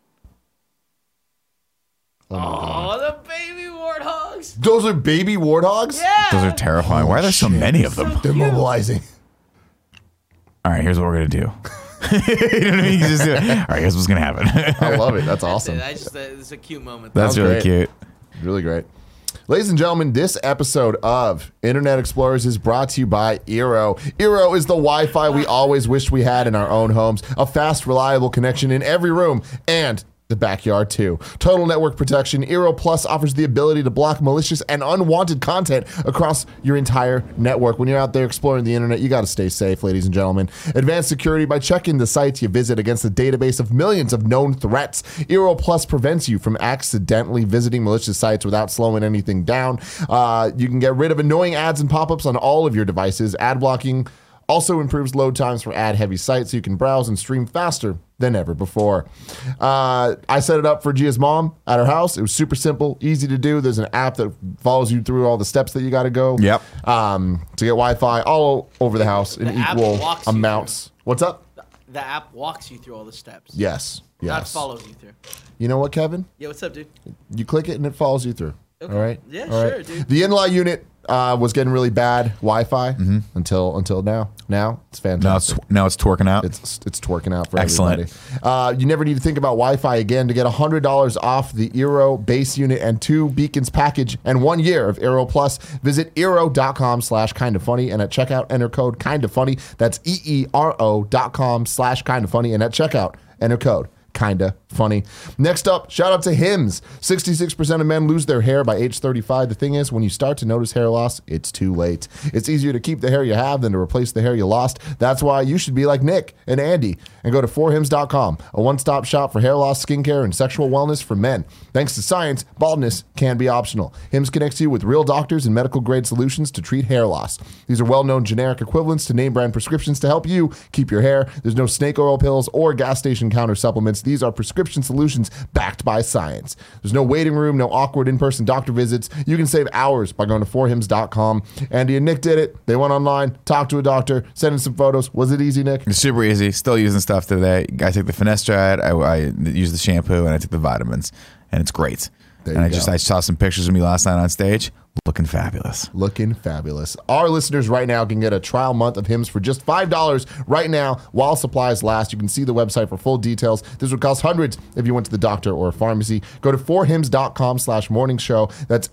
Oh, the baby warthogs. those are baby warthogs? Yeah. Those are terrifying. Why are there so many of them? They're mobilizing. All right, here's what we're gonna do. You know what I mean? You can just do it. All right, here's what's gonna happen. I love it. That's awesome. It's a cute moment. That's Sounds really great. cute. Really great. Ladies and gentlemen, this episode of Internet Explorers is brought to you by Eero. Eero is the Wi-Fi we always wished we had in our own homes. A fast, reliable connection in every room and the backyard too. Total network protection. Eero Plus offers the ability to block malicious and unwanted content across your entire network. When you're out there exploring the internet, you got to stay safe, ladies and gentlemen. Advanced security by checking the sites you visit against a database of millions of known threats. Eero Plus prevents you from accidentally visiting malicious sites without slowing anything down. You can get rid of annoying ads and pop-ups on all of your devices. Ad blocking also improves load times for ad-heavy sites so you can browse and stream faster than ever before. I set it up for Gia's mom at her house. It was super simple, easy to do. There's an app that follows you through all the steps that you got to go. Yep. To get Wi-Fi all over the house in app equal walks you amounts. What's up? The app walks you through all the steps. Yes. Not Yes. follows you through. You know what, Kevin? Yeah, what's up, dude? You click it and it follows you through. Okay. All right. Yeah, All right? sure, dude. The in-law unit was getting really bad Wi-Fi until now. Now it's fantastic. Now it's twerking out. It's twerking out for Excellent. everybody. You never need to think about Wi-Fi again. To get $100 off the Eero base unit and 2 beacons package and 1 year of Eero Plus, visit Eero.com/kindafunny and at checkout enter code kindafunny. That's EERO.com/kindafunny and at checkout enter code Kinda Funny. Next up, shout out to Hims. 66% of men lose their hair by age 35. The thing is, when you start to notice hair loss, it's too late. It's easier to keep the hair you have than to replace the hair you lost. That's why you should be like Nick and Andy and go to 4hims.com, a one-stop shop for hair loss, skincare, and sexual wellness for men. Thanks to science, baldness can be optional. Hims connects you with real doctors and medical-grade solutions to treat hair loss. These are well-known generic equivalents to name-brand prescriptions to help you keep your hair. There's no snake oil pills or gas station counter supplements. These are prescription solutions backed by science. There's no waiting room, no awkward in-person doctor visits. You can save hours by going to 4hims.com. Andy and Nick did it. They went online, talked to a doctor, sent in some photos. Was it easy, Nick? It's super easy. Still using stuff today. I took the finasteride. I used the shampoo and I took the vitamins, and it's great. There And you go. I saw some pictures of me last night on stage, looking fabulous. Looking fabulous. Our listeners right now can get a trial month of Hims for just $5 right now while supplies last. You can see the website for full details. This would cost hundreds if you went to the doctor or a pharmacy. Go to 4hims.com/morning show. That's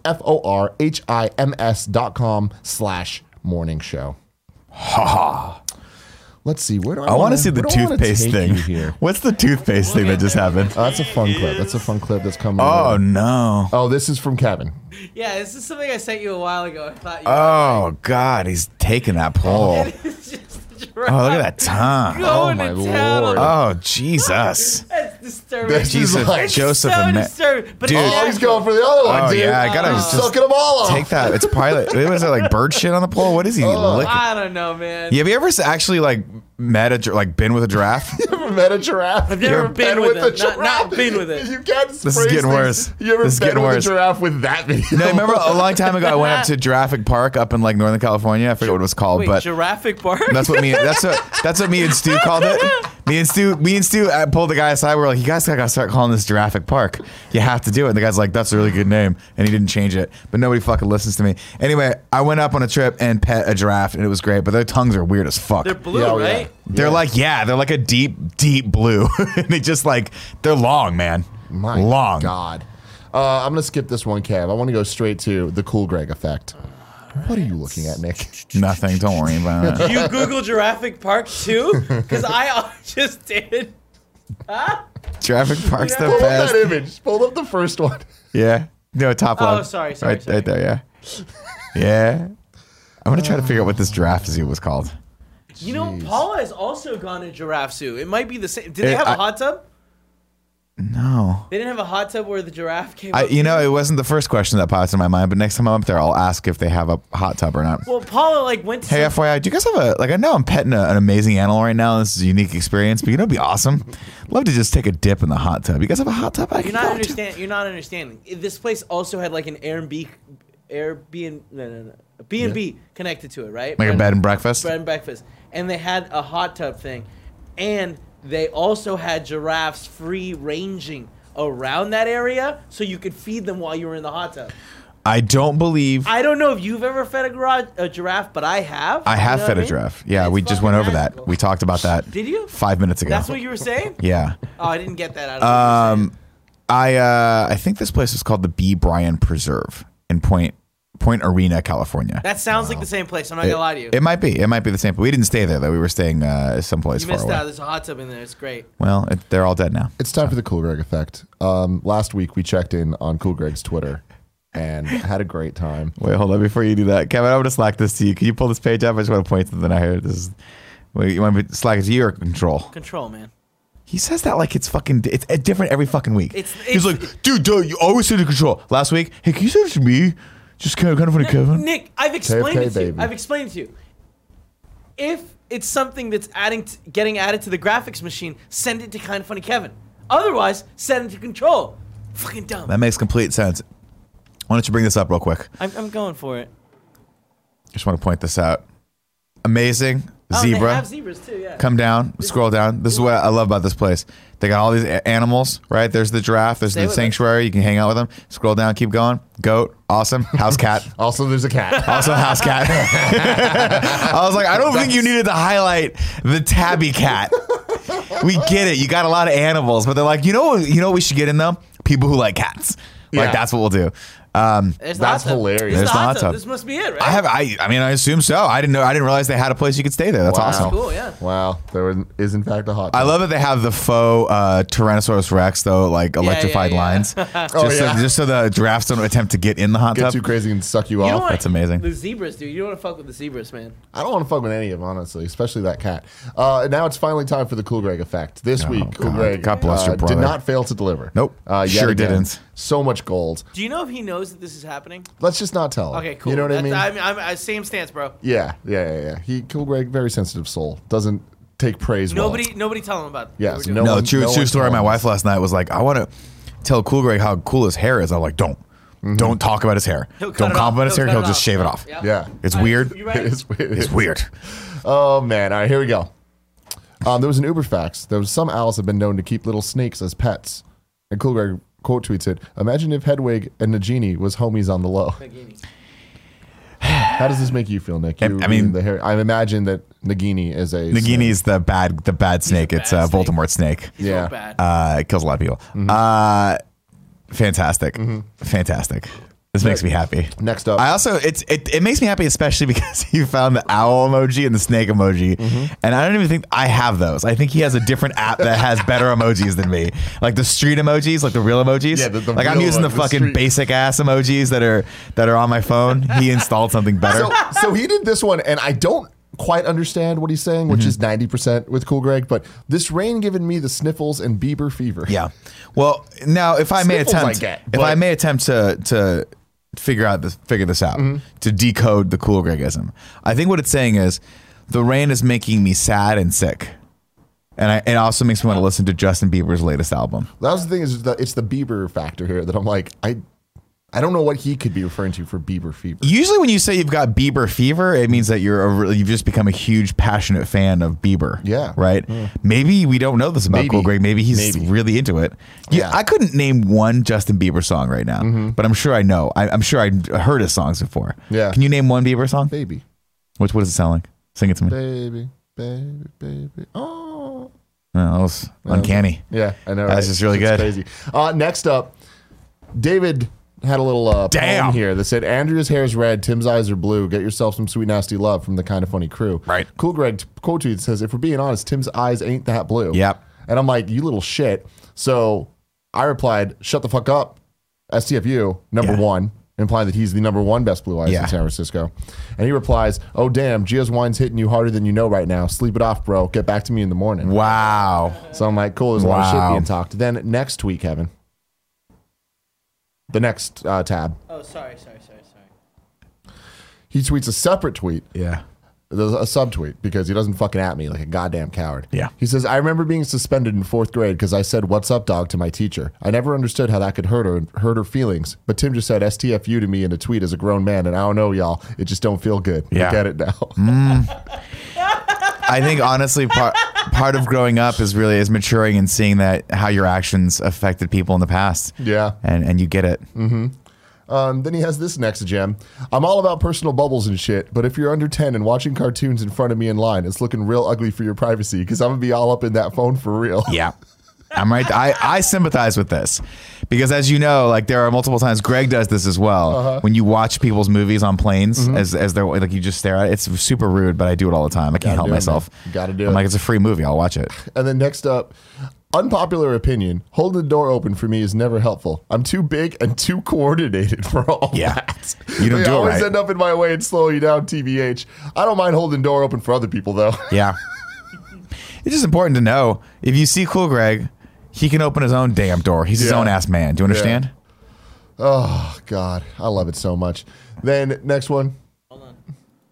FORHIMS.com/morning show. Ha ha. Let's see. Where do I want to see the where do I wanna toothpaste take thing. you here? What's the toothpaste thing that just happened? That's a fun clip. That's a fun clip that's coming. Oh, in. no. Oh, this is from Kevin. Yeah, this is something I sent you a while ago. I thought you. Oh, God. He's taking that pull. It's just Oh, look at that tongue. Going my to town Lord. on- Oh, Jesus. That's disturbing. This is Jesus, like- Joseph so and disturbing. But Dude. it's Oh, he's going for the other one, Oh, dude. yeah, I gotta He's just sucking them all off. take that. It's probably, was it like bird shit on the pole? What is he licking? I don't know, man. Yeah, have you ever actually like been with a giraffe? You ever met a giraffe? I've never You been ever with a it. Not been with it. You can't is phrase getting things. worse. You ever This is been getting with worse. a giraffe with that video? No, I remember a long time ago I went up to Jurassic Park up in like Northern California. I forget what it was called, Wait, but Jurassic Park? that's what me and Stu called it. Me and Stu I pulled the guy aside. We're like, you guys gotta start calling this Jurassic Park. You have to do it. And the guy's like, that's a really good name, and he didn't change it. But nobody fucking listens to me. Anyway, I went up on a trip and pet a giraffe, and it was great. But their tongues are weird as fuck. They're blue, Yeah, oh, right? They're like a deep blue. And they just like they're long, man. My long. God. I'm gonna skip this one, Kev. I want to go straight to the Cool Greg effect. What are you looking at, Nick? Nothing. Don't worry about it. You Google Jurassic Park too? Because I just did. Traffic Park's the Pull up best. that image. Pull up the first one. Yeah. No, top Oh, left. sorry. Right there, yeah. Yeah. I'm gonna try to figure out what this giraffe zoo was called. You know, Paula has also gone to Giraffe Zoo. It might be the same. Did they have I- a hot tub? No. They didn't have a hot tub where the giraffe came up. It wasn't the first question that pops in my mind, but next time I'm up there, I'll ask if they have a hot tub or not. Well, Paula like went to. Hey, FYI, do you guys have I know I'm petting an amazing animal right now. This is a unique experience, but you know, it'd be awesome. Love to just take a dip in the hot tub. You guys have a hot tub? You're not understanding. This place also had like an Airbnb, a B&B connected to it, right? Like a bed and breakfast? Bed and breakfast, and they had a hot tub thing, and they also had giraffes free ranging around that area, so you could feed them while you were in the hot tub. I don't believe I don't know if you've ever fed a giraffe, but I have. I have You know fed what a I mean? giraffe. Yeah, It's we just fucking went over magical. that. We talked about that. Did you? 5 minutes ago. That's what you were saying? Yeah. Oh, I didn't get that out of what you were saying. I think this place is called the B. Bryan Preserve, in Point Arena, California. That sounds like the same place. I'm not gonna lie to you. It might be. It might be the same. We didn't stay there though. We were staying someplace You far missed away. out. There's a hot tub in there. It's great. Well, they're all dead now. It's time for the Cool Greg effect. Last week we checked in on Cool Greg's Twitter and had a great time. Wait, hold on. Before you do that, Kevin, I'm going to Slack this to you. Can you pull this page up? I just want to point to something I heard. Wait, you want me to Slack it to you or Control? Control, man. He says that like it's different every fucking week. He's it's- like, dude, you always say to Control. Last week, hey, can you send it to me? Just kind of funny, Kevin. Nick, I've explained KFK, it to you. baby. I've explained it to you. If it's something that's getting added to the graphics machine, send it to Kind of Funny Kevin. Otherwise, send it to Control. Fucking dumb. That makes complete sense. Why don't you bring this up real quick? I'm going for it. Just want to point this out. Amazing Oh, they zebra. have zebras too, yeah. Come down, scroll down. This is what I love about this place. They got all these animals, right? There's the giraffe, there's Stay the with us. sanctuary. You can hang out with them. Scroll down, keep going. Goat, awesome. House cat, Also, there's a cat. also house cat. I was like, I don't think you needed to highlight the tabby cat. We get it. You got a lot of animals, but they're like, you know what we should get in though? People who like cats. Like Yeah. that's what we'll do. There's the That's hot tub. hilarious. There's There's the the hot hot tub. tub. This must be it, right? I mean, I assume so. I didn't realize they had a place you could stay there. That's Wow. awesome. Cool, yeah. Wow, there is in fact a hot tub. I love that they have the faux Tyrannosaurus Rex though, like electrified yeah. lines, just so the giraffes don't attempt to get in the hot Get tub. too crazy and suck you You know off. what That's amazing. The zebras, dude. You don't want to fuck with the zebras, man. I don't want to fuck with any of them, honestly, especially that cat. Now it's finally time for the Cool Greg effect. This week, Cool God. Greg God bless your did brother. not fail to deliver. Nope. Yet Sure again. didn't. So much gold. Do you know if he knows that this is happening? Let's just not tell him. Okay, cool. You know what I mean? I'm same stance, bro. Yeah. Cool Greg, very sensitive soul. Doesn't take praise well. Nobody tell him about it. Yes, What we're no doing. one- True one story. My tells. wife last night was like, I want to tell Cool Greg how cool his hair is. I'm like, don't talk about his hair. He'll cut Don't it off. compliment his hair. He'll He'll cut it just off. shave it off. Yep. Yeah. It's All right, weird. You ready? It's weird. Oh, man. All right, here we go. There was an Uber fax. There was some owls have been known to keep little snakes as pets. And Cool Greg quote tweets it, imagine if Hedwig and Nagini was homies on the low. How does this make you feel, Nick? I mean- the hair. I imagine that Nagini is a Nagini's the bad snake. a It's bad snake. Voldemort's snake. He's Yeah. real bad. It kills a lot of people. Fantastic. Fantastic. This makes me happy. Next up. I also it makes me happy, especially because you found the owl emoji and the snake emoji, and I don't even think I have those. I think he has a different app that has better emojis than me, like the street emojis, like the real emojis. Yeah, the like I'm real, using the like, the fucking street- basic ass emojis that are on my phone. He installed something better. So he did this one, and I don't quite understand what he's saying, which is 90% with Cool Greg, but this rain given me the sniffles and Bieber fever. Yeah. Well, now if I may Sniffles I attempt, get, if I but- may attempt to figure this out, to decode the Cool Gregism, I think what it's saying is the rain is making me sad and sick, and it also makes me want to listen to Justin Bieber's latest album. That was the thing is that it's the Bieber factor here that I'm like, I don't know what he could be referring to for Bieber fever. Usually, when you say you've got Bieber fever, it means that you've just become a huge passionate fan of Bieber. Yeah. Right. Maybe we don't know this about Maybe. Cool Greg. Maybe he's really into it. Yeah. I couldn't name one Justin Bieber song right now, but I'm sure I know. I'm sure I heard his songs before. Yeah. Can you name one Bieber song? Baby, What does it sound like? Sing it to me. baby, baby, baby. Oh. No, that was uncanny. Yeah, I know. That's right? just really It's good. Crazy. Next up, David had a little Damn. poem here that said, Andrea's hair is red, Tim's eyes are blue. Get yourself some sweet, nasty love from the Kind of Funny crew. Right. Cool Greg quote tweet says, if we're being honest, Tim's eyes ain't that blue. Yep. And I'm like, you little shit. So I replied, shut the fuck up, STFU, number one, implying that he's the number one best blue eyes in Yeah. San Francisco. And he replies, oh, damn, Gio's wine's hitting you harder than you know right now. Sleep it off, bro. Get back to me in the morning. Wow. So I'm like, cool, there's a lot of shit Wow. being talked. Then next tweet, Kevin. The next tab. Oh, sorry. He tweets a separate tweet, Yeah. a subtweet, because he doesn't fucking at me like a goddamn coward. Yeah. He says, I remember being suspended in 4th grade because I said, what's up, dog, to my teacher. I never understood how that could hurt her feelings. But Tim just said STFU to me in a tweet as a grown man, and I don't know, y'all. It just don't feel good. Yeah. I get it now. I think honestly, part of growing up is maturing and seeing that how your actions affected people in the past. Yeah. And you get it. Then he has this next gem. I'm all about personal bubbles and shit, but if you're under 10 and watching cartoons in front of me in line, it's looking real ugly for your privacy because I'm going to be all up in that phone for real. Yeah. I'm right. I sympathize with this because, as you know, like there are multiple times Greg does this as well. When you watch people's movies on planes as they're like you just stare at it. It's super rude, but I do it all the time. I can't help do it, myself. man. You gotta do I'm it. like, it's a free movie. I'll watch it. And then next up, unpopular opinion: holding the door open for me is never helpful. I'm too big and too coordinated for all that. You don't They do it always right. end up in my way and slow you down. TBH. I don't mind holding the door open for other people though. Yeah. It's just important to know if you see Cool Greg, he can open his own damn door. He's his Yeah. own ass man. Do you understand? Oh God, I love it so much. Then next one. Hold on.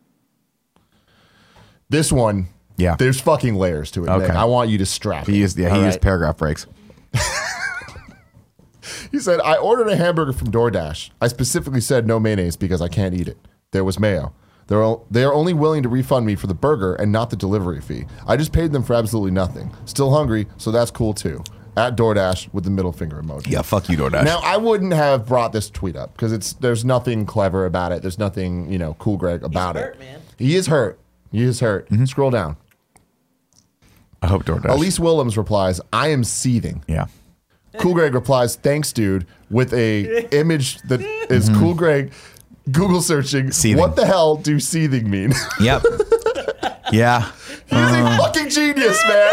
This one. Yeah. There's fucking layers to it. Okay. Nick. I want you to strap. He used All right? paragraph breaks. He said, I ordered a hamburger from DoorDash. I specifically said no mayonnaise because I can't eat it. There was mayo. They are only willing to refund me for the burger and not the delivery fee. I just paid them for absolutely nothing. Still hungry, so that's cool too. At DoorDash with the middle finger emoji. Yeah, fuck you, DoorDash. Now, I wouldn't have brought this tweet up because there's nothing clever about it. There's nothing, Cool Greg about hurt, it. man. He is hurt. He is hurt. Scroll down. I hope DoorDash. Elise Willems replies, I am seething. Yeah. Cool Greg replies, thanks, dude, with a image that is Cool Greg Google searching, Seething. what the hell do seething mean? Yep. Yeah. He's a fucking genius, man.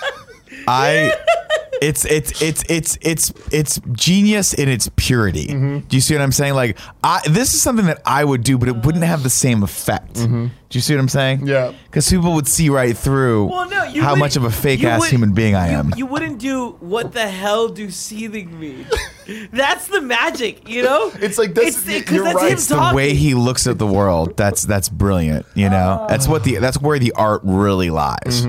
It's genius in its purity. Do you see what I'm saying? Like, this is something that I would do, but it wouldn't have the same effect. Do you see what I'm saying? Yeah. Because people would see right through Well, no, you how wouldn't- much of a fake you ass would- human being I am. You wouldn't do what the hell do seething mean? That's the magic, you know? It's like this- because you're that's right. him It's the talking. way he looks at the world. That's brilliant. You know, that's where the art really lies.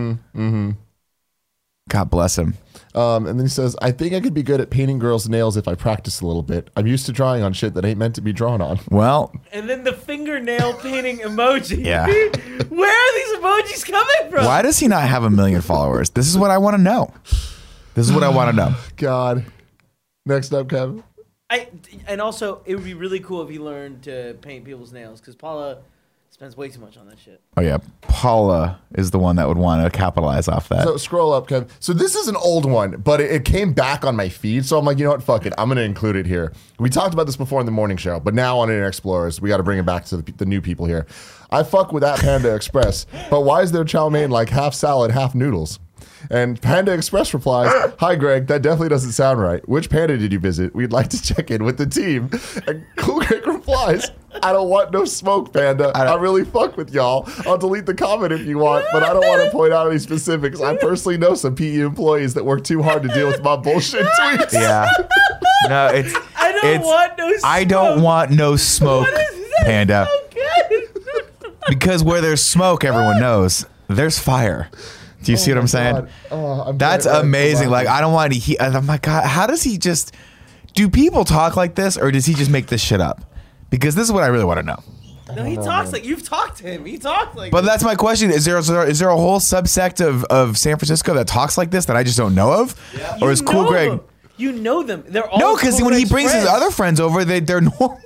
God bless him. And then he says, I think I could be good at painting girls' nails if I practice a little bit. I'm used to drawing on shit that ain't meant to be drawn on. Well, And then the fingernail painting emoji. Yeah. Where are these emojis coming from? why does he not have 1 million followers? This is what I want to know. This is what I want to know. God. Next up, Kevin. And also, it would be really cool if he learned to paint people's nails because Paula spends way too much on that shit. Oh yeah, Paula is the one that would want to capitalize off that. So scroll up, Kevin. So this is an old one, but it came back on my feed. So I'm like, you know what? Fuck it. I'm going to include it here. We talked about this before in the morning show, but now on Internet Explorers, we got to bring it back to the new people here. I fuck with that Panda Express, but why is their chow mein like half salad, half noodles? And Panda Express replies, hi, Greg, that definitely doesn't sound right. Which panda did you visit? We'd like to check in with the team. And Cool Greg replies, I don't want no smoke, Panda. I really fuck with y'all. I'll delete the comment if you want, but I don't want to point out any specifics. I personally know some PE employees that work too hard to deal with my bullshit tweets. Yeah. No, I don't want no smoke. I don't want no smoke, What is that? Panda. Okay. Because where there's smoke, everyone knows there's fire. Do you see what I'm saying? God. Oh, I'm That's getting ready to amazing. laugh. Like, I don't want to. I'm like, God, how does he just? Do people talk like this, or does he just make this shit up? Because this is what I really want to know. No, he talks like you've talked to him. He talks like. But that's my question: is there a whole subsect of San Francisco that talks like this that I just don't know of, or is Cool Greg? Them. You know them. They're all No, because Cool when he Greg's brings his friends. other friends over, they're normal.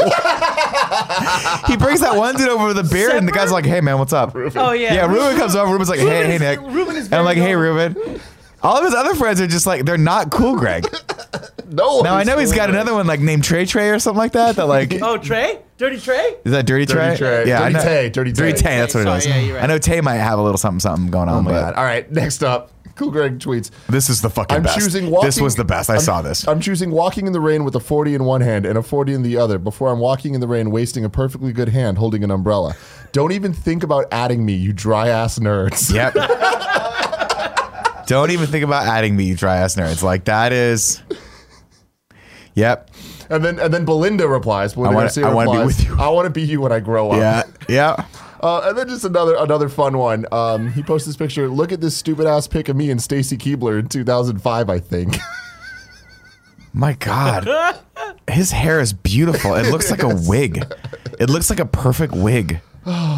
He brings that one dude over with a beard, and the guy's like, "Hey, man, what's up?" Oh yeah. Yeah, Ruben comes over. Ruben's like, "Hey, hey, Nick." Ruben is And I'm like, very "Hey, normal. Ruben." All of his other friends are just like, they're not Cool Greg. No. Now I know he's Cool got Greg. another one like named Trey or something like that. That like, Oh, Trey? Dirty Trey? is that Dirty Trey? Dirty Trey. Yeah, Dirty I know. Tay, Dirty Tay. That's what it Sorry, is. yeah, you're right. I know Tay might have a little something going on. Oh my but God. All right, next up. Cool Greg tweets, This is the fucking I'm best. choosing walking. This was the best. I saw this. I'm choosing walking in the rain with a 40 in one hand and a 40 in the other before I'm walking in the rain wasting a perfectly good hand holding an umbrella. Don't even think about adding me, you dry ass nerds. Yep. Don't even think about adding me, you dry ass nerds. Like that is. Yep. And then Belinda replies. Belinda wanna- Garcia I wanna be replies, with you. I want to be you when I grow up. Yeah. Yeah. And then just another fun one. He posts this picture. Look at this stupid ass pic of me and Stacy Keebler in 2005, I think. My God. His hair is beautiful. It looks like a wig. It looks like a perfect wig. Oh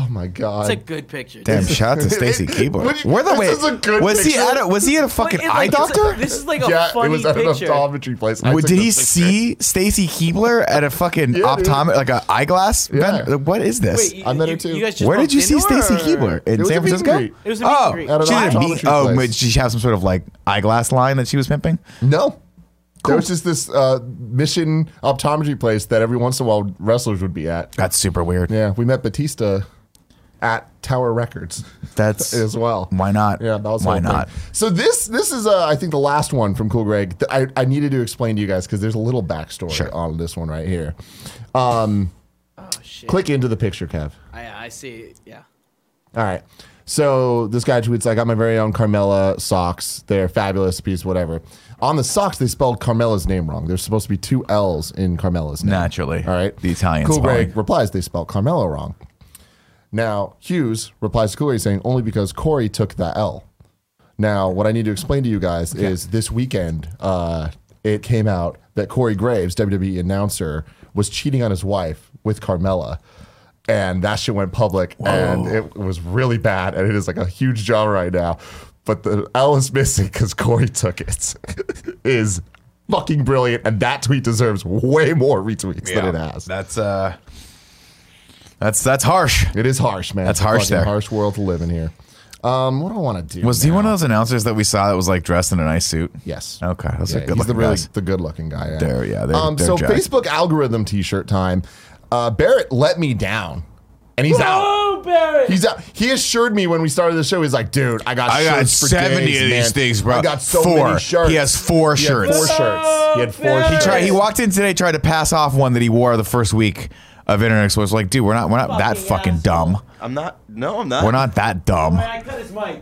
Oh my god. It's a good picture. Damn, shout out to Stacy Keebler. Where the This way is a good was he picture. at a fucking Wait, eye like, doctor? This is like a Yeah, funny it was at an picture. optometry place. I took Did the he picture. see Stacy Keebler at a fucking Yeah, dude. optometrist, like an eyeglass? Yeah. vendor? What is this? Wait, I met her too. You guys just Where did you bumped see into Stacy her, or- Keebler in It was San a meet and Francisco? greet. It was a meet Oh, and greet. At an she didn't meet. optometry Oh, place. wait, did she have some sort of like eyeglass line that she was pimping? No. There was just this mission optometry place that every once in a while wrestlers would be at. That's super weird. Yeah, we met Batista at Tower Records That's as well. Why not? Yeah, that was the why whole thing. not? So this is I think the last one from Cool Greg. I needed to explain to you guys because there's a little backstory Sure. on this one right here. Oh shit. Click into the picture, Kev. I see it. Yeah. All right. So this guy tweets, I got my very own Carmella socks. They're fabulous piece, whatever. On the socks, they spelled Carmella's name wrong. There's supposed to be 2 L's in Carmella's name. Naturally. All right. The Italian Cool spelling. Greg replies, they spelled Carmella wrong. Now, Hughes replies to Cool Greg saying, only because Corey took the L. Now, what I need to explain to you guys is this weekend, it came out that Corey Graves, WWE announcer, was cheating on his wife with Carmella. And that shit went public, and it was really bad, and it is like a huge drama right now. But the L is missing because Corey took it. Is fucking brilliant, and that tweet deserves way more retweets than it has. That's harsh. It is harsh, man. That's It's a harsh fucking there. harsh world to live in here. What do I want to do? Was he now? one of those announcers that we saw that was like dressed in a nice suit? Yes. Okay, those are Yeah, good he's the looking guys. the good looking guy. Yeah. They're So jacked. Facebook algorithm T-shirt time. Barrett let me down, and he's out. Oh, Barrett. He's out. He assured me when we started the show, he's like, dude, I got 70 days, of these man. things, bro. I got so 4. many shirts. He has 4 He had shirts. 4 shirts. He had 4 He shirts. He walked in today, tried to pass off one that he wore the first week of Internet Exposure. Like, dude, we're not that Fucking fucking asshole. dumb. I'm not. No, I'm not. We're not that dumb. I cut his mic.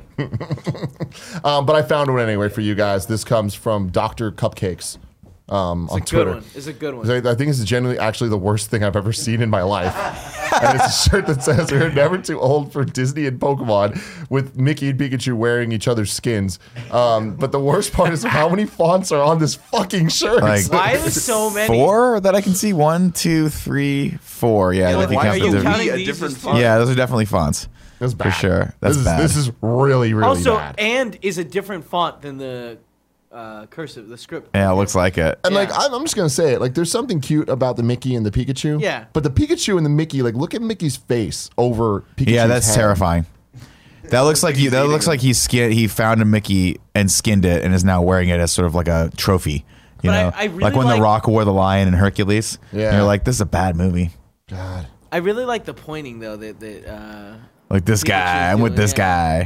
But I found one anyway for you guys. This comes from Dr. Cupcakes on It's a Twitter. good one. It's a good one. I think this is genuinely actually the worst thing I've ever seen in my life. And it's a shirt that says we're never too old for Disney and Pokemon with Mickey and Pikachu wearing each other's skins. But the worst part is how many fonts are on this fucking shirt. Like- Why are there so many? 4 that I can see. 1, 2, 3, 4. Yeah, like, if you why count are the you different- counting a these different as font? Yeah, those are definitely fonts. That's bad. For sure. That's bad. This is really, really Also, bad. and is a different font than the cursive, the script. Yeah, it looks like it. And Yeah. like I'm just gonna say it, like there's something cute about the Mickey and the Pikachu. Yeah. But the Pikachu and the Mickey, like look at Mickey's face over Pikachu's Yeah, that's head. terrifying. That looks like he found a Mickey and skinned it and is now wearing it as sort of like a trophy. You But know, I really like when The like- Rock wore the lion in Hercules. Yeah. And you're like, this is a bad movie. God. I really like the pointing though. That Like this Pikachu's guy, I'm with doing, this yeah. guy.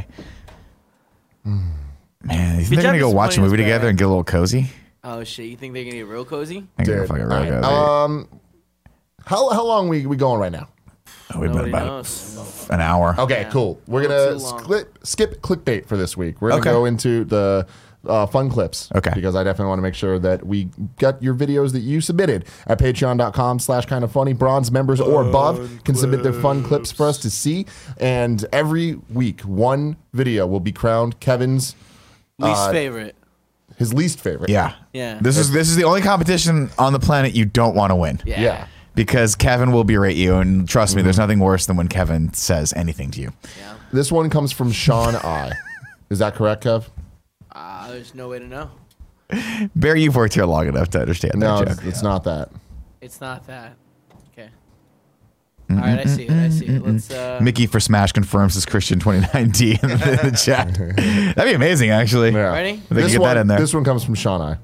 Man, you think Good they're gonna job go watch a disappointing movie us, together Barrett. and get a little cozy? oh shit, you think they're gonna get real cozy? I think they're Dude, fucking all really right. cozy. How long we going right now? We've been Nobody about knows. an hour. Okay, Yeah. cool. We're Not gonna too long. skip clickbait for this week. We're gonna Okay. go into the fun clips. Okay. Because I definitely want to make sure that we got your videos that you submitted at patreon.com/kindoffunny. Bronze members or above can submit their fun clips for us to see. And every week, one video will be crowned Kevin's Least favorite. his least favorite. Yeah. Yeah. This is the only competition on the planet you don't want to win. Yeah. Yeah. Because Kevin will berate you, and trust me, there's nothing worse than when Kevin says anything to you. Yeah. This one comes from Sean I. Is that correct, Kev? There's no way to know. Barry, you've worked here long enough to understand No, that it's, joke. it's not that. It's not that. Okay. All right, I see it. I see it. Let's. Mickey for Smash confirms his Christian 29D in the chat. That'd be amazing, actually. Yeah. Ready? They can get that in there. This one comes from Sean I.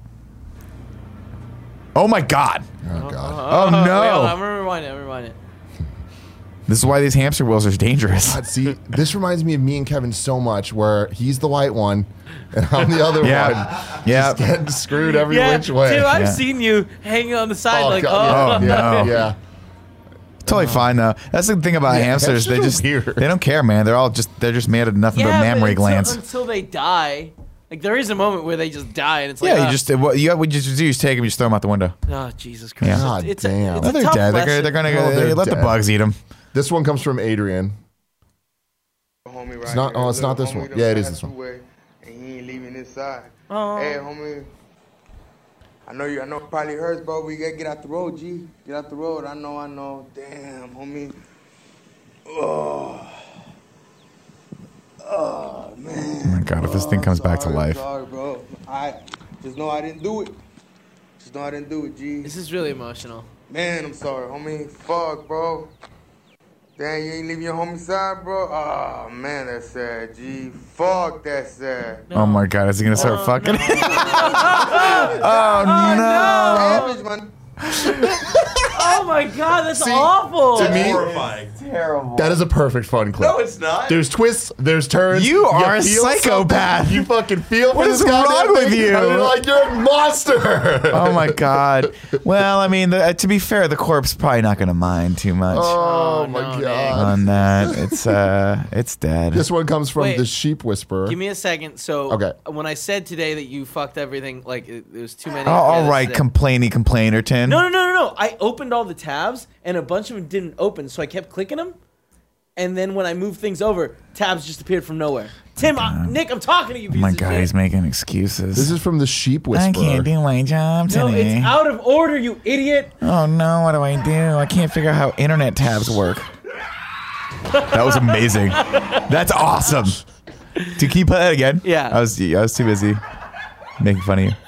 Oh my God. Oh, God. Oh, Wait, no. hold on, I'm gonna rewind it. I'm gonna rewind it. This is why these hamster wheels are dangerous. God, see, this reminds me of me and Kevin so much, where he's the white one and I'm the other one. Yeah. Getting screwed every Yeah, which way. dude, I've Yeah. seen you hanging on the side like, God, oh, no. yeah. Totally fine though. That's the thing about Yeah, hamsters. They hamsters just are weird. they don't care, man. They're just made of nothing but yeah, mammary but glands. until they die. Like there is a moment where they just die, and it's like, Yeah, you just what you just do is take them, you just throw them out the window. oh Jesus Christ, Yeah. God it's damn. A, it's No, a they're tough dead. lesson. They're gonna Oh, they're let the dead. bugs eat them. This one comes from Adrian. Homie right It's not- here. oh, it's not Little this one. homie done Yeah, it is passed this one. away, and he ain't leaving this side. Oh. Hey, homie. I know it probably hurts, bro. We gotta get out the road, G. Get out the road. I know. Damn, homie. Oh my God, if this thing comes back to life. Sorry, bro. I just know I didn't do it. Just know I didn't do it, G. This is really emotional. Man, I'm sorry, homie. Fuck, bro. Damn, you ain't leaving your homie side, bro? Oh, man, that's sad, G. Fuck, that's sad. Oh my God, is he gonna start fucking? Damage, man. Oh my God, that's awful. To me, Terrible. that is a perfect fun clip. No, it's not. There's twists, there's turns. You are a feel psychopath. something, You fucking feel What for is this goddamn wrong with thing, you? and you're like, you're a monster. Oh my God. Well, I mean, to be fair, the corpse probably not gonna mind too much Oh my no, God. on that. It's dead. This one comes from Wait. the Sheep Whisperer. Give me a second. So, Okay. when I said today that you fucked everything, like it was too many. Oh, all right, today. complainerton. No. I opened all the tabs and a bunch of them didn't open, so I kept clicking them. And then when I moved things over, tabs just appeared from nowhere. Tim, Nick, I'm talking to you. Oh Piece my of God, shit. he's making excuses. This is from the Sheep Whisperer. I can't do my job No, today. it's out of order, you idiot. Oh no, what do? I can't figure out how internet tabs work. That was amazing. That's awesome. Can you play that again? Yeah. I was too busy making fun of you.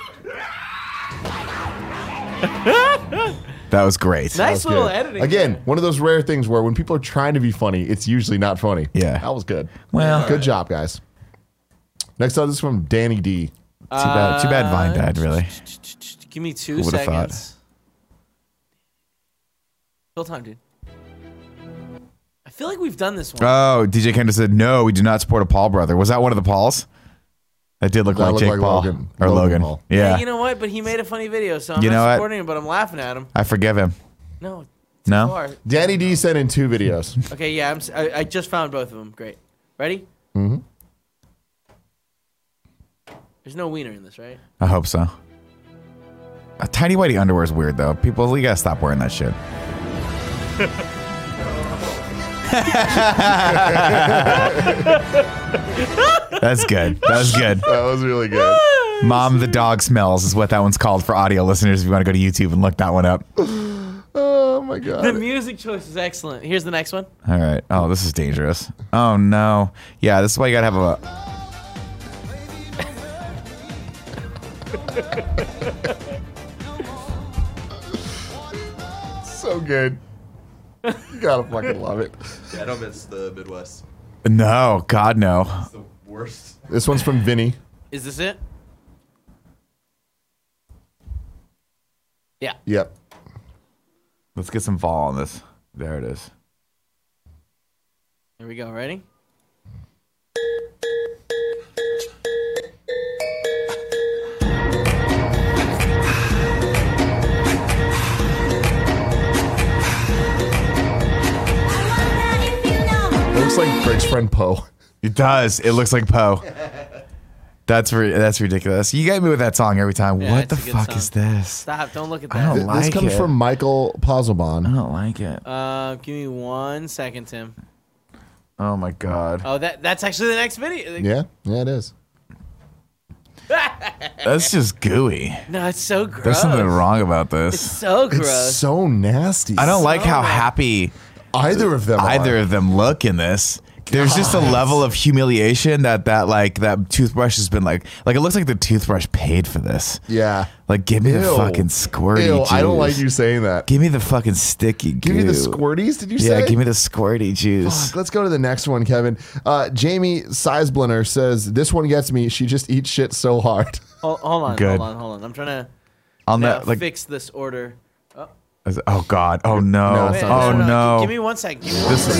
That was great. Nice That was little good. editing. Again, there. one of those rare things where when people are trying to be funny, it's usually not funny. Yeah. That was good. Well- good job, guys. Next up, this is from Danny D. Too bad Vine died, really. Give me 2 Who would've thought? seconds. Full time, dude. I feel like we've done this one. Oh, DJ Kendo said, no, we do not support a Paul brother. Was that one of the Pauls? That did look That like looked Jake like Paul. Logan. Or Logan Logan. Paul. Yeah. You know what? But he made a funny video, so I'm You know not what? supporting him, but I'm laughing at him. I forgive him. No. No? Far. Danny D sent in 2 videos. Okay, yeah, I just found both of them. Great. Ready? Mm-hmm. There's no wiener in this, right? I hope so. A tiny whitey underwear is weird, though. People, you gotta stop wearing that shit. That's good. That was good. That was really good. Mom, the dog smells is what that one's called for audio listeners. If you want to go to YouTube and look that one up. Oh my God. The music choice is excellent. Here's the next one. All right. Oh, this is dangerous. Oh no. Yeah, this is why you gotta have a. So good. You gotta fucking love it. Yeah, I don't miss the Midwest. No, God no. It's the worst. This one's from Vinny. Is this it? Yeah. Yep. Let's get some fall on this. There it is. Here we go. Ready? It looks like Greg's friend Poe. It does. It looks like Poe. That's ridiculous. You get me with that song every time. Yeah, What the it's a good fuck song. is this? Stop. Don't look at I don't that. like This comes it. from Michael I Pozzelbon. don't like it. Give me 1 second, Tim. Oh my God. Oh, that's actually the next video. Yeah, it is. That's just gooey. No, it's so gross. There's something wrong about It's this. so gross. It's so nasty. I don't like how bad. happy either of them. either are. of them look in this. There's just a level of humiliation that toothbrush has been like it looks like the toothbrush paid for this. Yeah. Like give me the Ew. fucking squirty Ew, juice. I don't like you saying that. Give me the fucking sticky goo. Give me the squirties. Did you say? Yeah, give me the squirty juice. Fuck, let's go to the next one, Kevin. Jamie Sizeblinner says this one gets me. She just eats shit so hard. Hold on. Good. Hold on. I'm trying to On now that, like, fix this order. oh God, oh no, No, it's not. oh no. Give me 1 second. Give me one This one.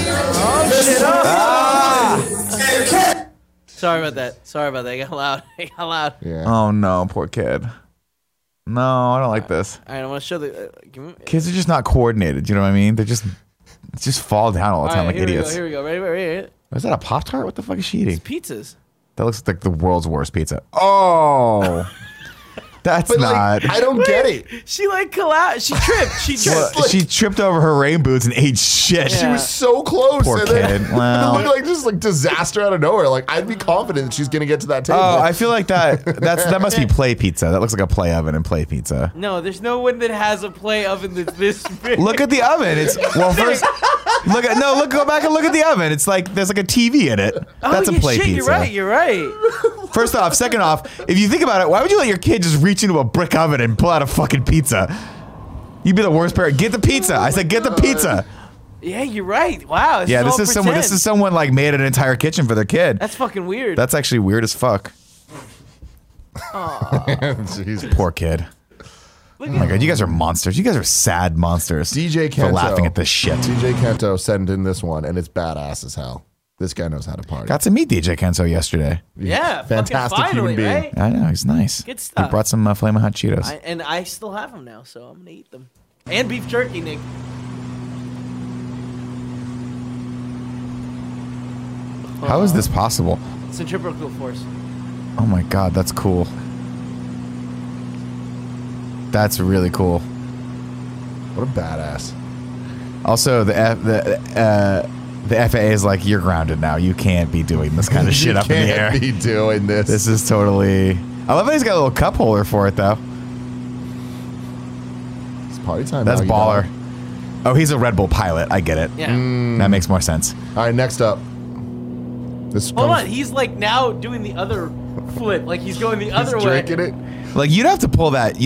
Sorry about that. It got loud. It got loud. Yeah. Oh no, poor kid. No, I don't like this. All right, I want to show the. Give me, Kids are just not coordinated. You know what I mean? They're just fall down all the time like here idiots. Here we go. Ready. Is that a Pop-Tart? What the fuck is she eating? Pizzas. That looks like the world's worst pizza. Oh, that's But not. like, I don't get it. She like collapsed. She tripped. She Well, tripped. she tripped over her rain boots and ate shit. She was so close. Poor and then kid. Well. it looked like just like disaster out of nowhere. Like I'd be confident that she's gonna get to that table. Oh, I feel like that must be play pizza. That looks like a play oven and play pizza. No, there's no one that has a play oven that's this big. Look at the oven. It's well first. Go back and look at the oven. It's like there's like a TV in it. That's a plate pizza. You're right. First off, second off, if you think about it, why would you let your kid just reach into a brick oven and pull out a fucking pizza? You'd be the worst parent. Get the pizza. I said get the pizza. Yeah, you're right. Wow. This is someone like made an entire kitchen for their kid. That's fucking weird. That's actually weird as fuck. Jeez. Poor kid. Oh my god, you guys are monsters. You guys are sad monsters. DJ Kento. For laughing at this shit. DJ Kento sent in this one, and it's badass as hell. This guy knows how to party. Got to meet DJ Kento yesterday. Yeah, fantastic finally, human being. right? I know, he's nice. Good stuff. He brought some Flamin' Hot Cheetos. I still have them now, so I'm gonna eat them. And beef jerky, Nick. How is this possible? Centripetal force. Oh my god, that's cool. That's really cool. What a badass. Also, the FAA is like, you're grounded now. You can't be doing this kind of shit up in the air. You can't be doing this. This is totally... I love that he's got a little cup holder for it, though. It's party time. That's now, you baller. know. Oh, he's a Red Bull pilot. I get it. Yeah. That makes more sense. All right, next up. This Hold on, he's like now doing the other flip. Like he's going the other way. drinking it. Like, you'd have to pull that...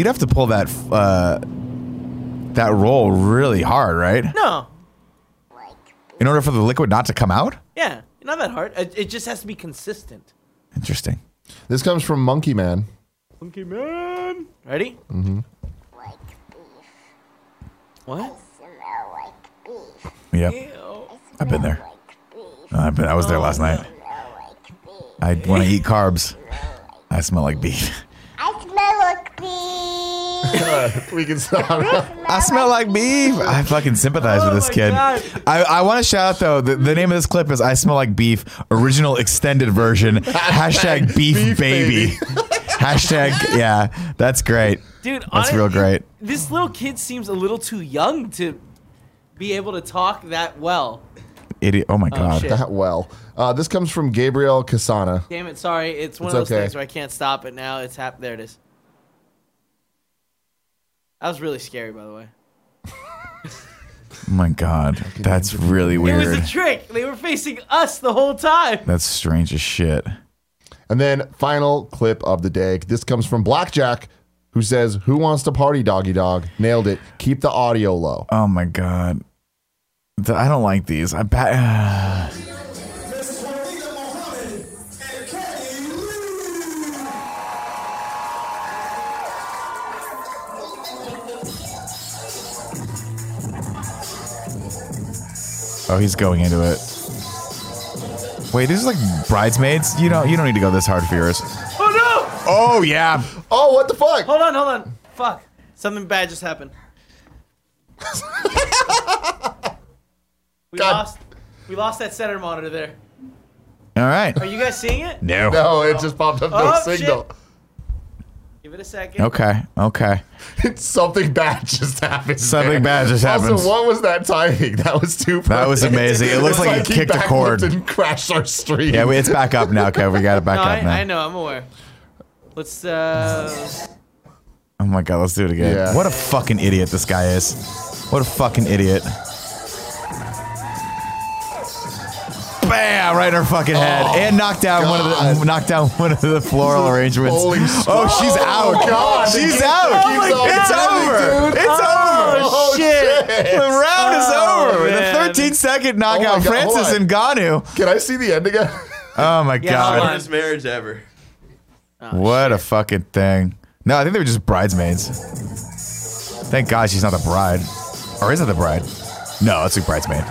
that roll really hard, right? No. In order for the liquid not to come out? Yeah, not that hard. It just has to be consistent. Interesting. This comes from Monkey Man. Monkey Man. Ready? Mm-hmm. What? Yep. Ew. I've been there. I was there last night. I want to eat carbs. I smell like beef. I smell like beef. We can stop. I smell like beef. I fucking sympathize with this kid. God. I want to shout out, though, the name of this clip is I Smell Like Beef, original extended version. Hashtag beef baby. Hashtag, yeah, that's great. Dude, that's real great. This little kid seems a little too young to be able to talk that well. Idiot. Oh my God. shit. That well. This comes from Gabriel Casana. Damn it, sorry. It's one It's of those okay. things where I can't stop it now. It's there it is. That was really scary, by the way. Oh my God. That's really It weird. was a trick. They were facing us the whole time. That's strange as shit. And then final clip of the day. This comes from Blackjack, who says, "Who wants to party, doggy dog?" Nailed it. Keep the audio low. Oh my God. I don't like these. I bet. Oh, he's going into it. Wait, this is like Bridesmaids? You don't need to go this hard for yours. Oh no! Oh yeah. Oh, what the fuck? Hold on. Fuck. Something bad just happened. We lost that center monitor there. All right. Are you guys seeing it? No. No, it just popped up no Oh, signal. shit. Give it a second. Okay. Something bad just happened. Something there. bad just happened. Also, what was that timing? That was too perfect. That was amazing. It looks like he kicked a cord. And crashed our stream. Yeah, it's back up now, Kev. We got it back No, up now. I know. I'm aware. Let's, Oh my God, let's do it again. Yeah. What a fucking idiot this guy is. What a fucking idiot. Bam! Right in her fucking head. And knocked down one of the floral arrangements. Holy Oh, she's out. God, She's the out. game keeps on It's ending, over. dude. It's over. Oh, shit. The round is over. man. The 13-second knockout. God, hold Francis on. Ngannou. Can I see the end again? Oh my hold God. on. Hardest marriage ever. What a fucking thing. No, I think they were just bridesmaids. Thank God she's not the bride. Or is it the bride? No, it's a bridesmaid.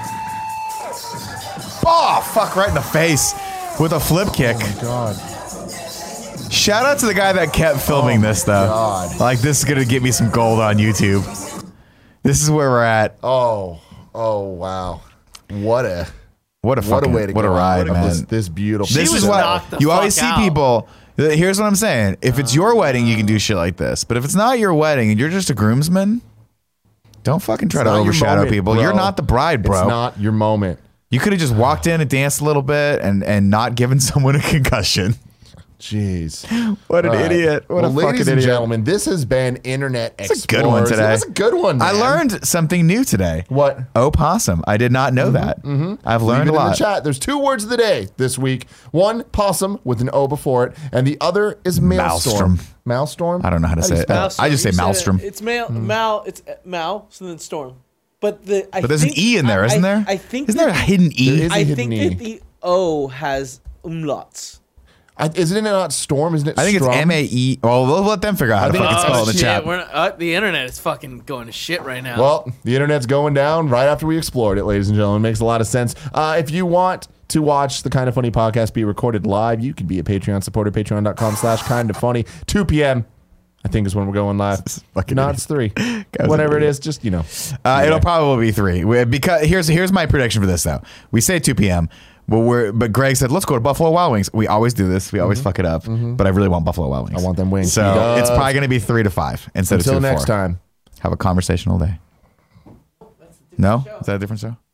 Oh, fuck, right in the face with a flip kick. God. Shout out to the guy that kept filming this, though. God. Like, this is going to get me some gold on YouTube. This is where we're at. Oh, wow. What a way to go ride, out of man. This beautiful. This was is what knocked the you always fuck see out. people. Here's what I'm saying. If it's your wedding, you can do shit like this. But if it's not your wedding and you're just a groomsman, don't fucking try to not your overshadow moment, people. bro. You're not the bride, bro. It's not your moment. You could have just walked in and danced a little bit and not given someone a concussion. Jeez. What an idiot. What a fucking ladies and idiot. gentlemen, this has been Internet It's a good one Explorers. today. It was a good one, I man. learned something new today. What? Opossum. I did not know that. I've Leave learned it a in the lot. chat. There's 2 words of the day this week. One, possum with an O before it, and the other is maelstrom. Maelstrom? I don't know how to say it. Maelstrom. I just say You said maelstrom. It's Mal. It's Mal. So then storm. But but there's an E in there, isn't there? I think. Isn't there a that- hidden E? There is. I hidden think E. that the O has umlauts. Isn't it not storm? Isn't it I think it's strum? MAE. Well, we'll let them figure out how to fucking spell it in the shit, chat. We're not, the internet is fucking going to shit right now. Well, the internet's going down right after we explored it, ladies and gentlemen. Makes a lot of sense. If you want to watch the Kind of Funny podcast be recorded live, you can be a Patreon supporter, patreon.com/kindoffunny. 2 p.m. I think is when we're going live. fucking No, idiot. it's 3. Guy's Whatever an it idiot. is, just, It'll probably be 3. Because here's my prediction for this though. We say 2 p.m. But Greg said, let's go to Buffalo Wild Wings. We always do this. We always fuck it up. But I really want Buffalo Wild Wings. I want them wings. So He does. it's probably going to be 3 to 5 instead Until of 2 to 4. next time. Have a conversational day. No? Is that a different show?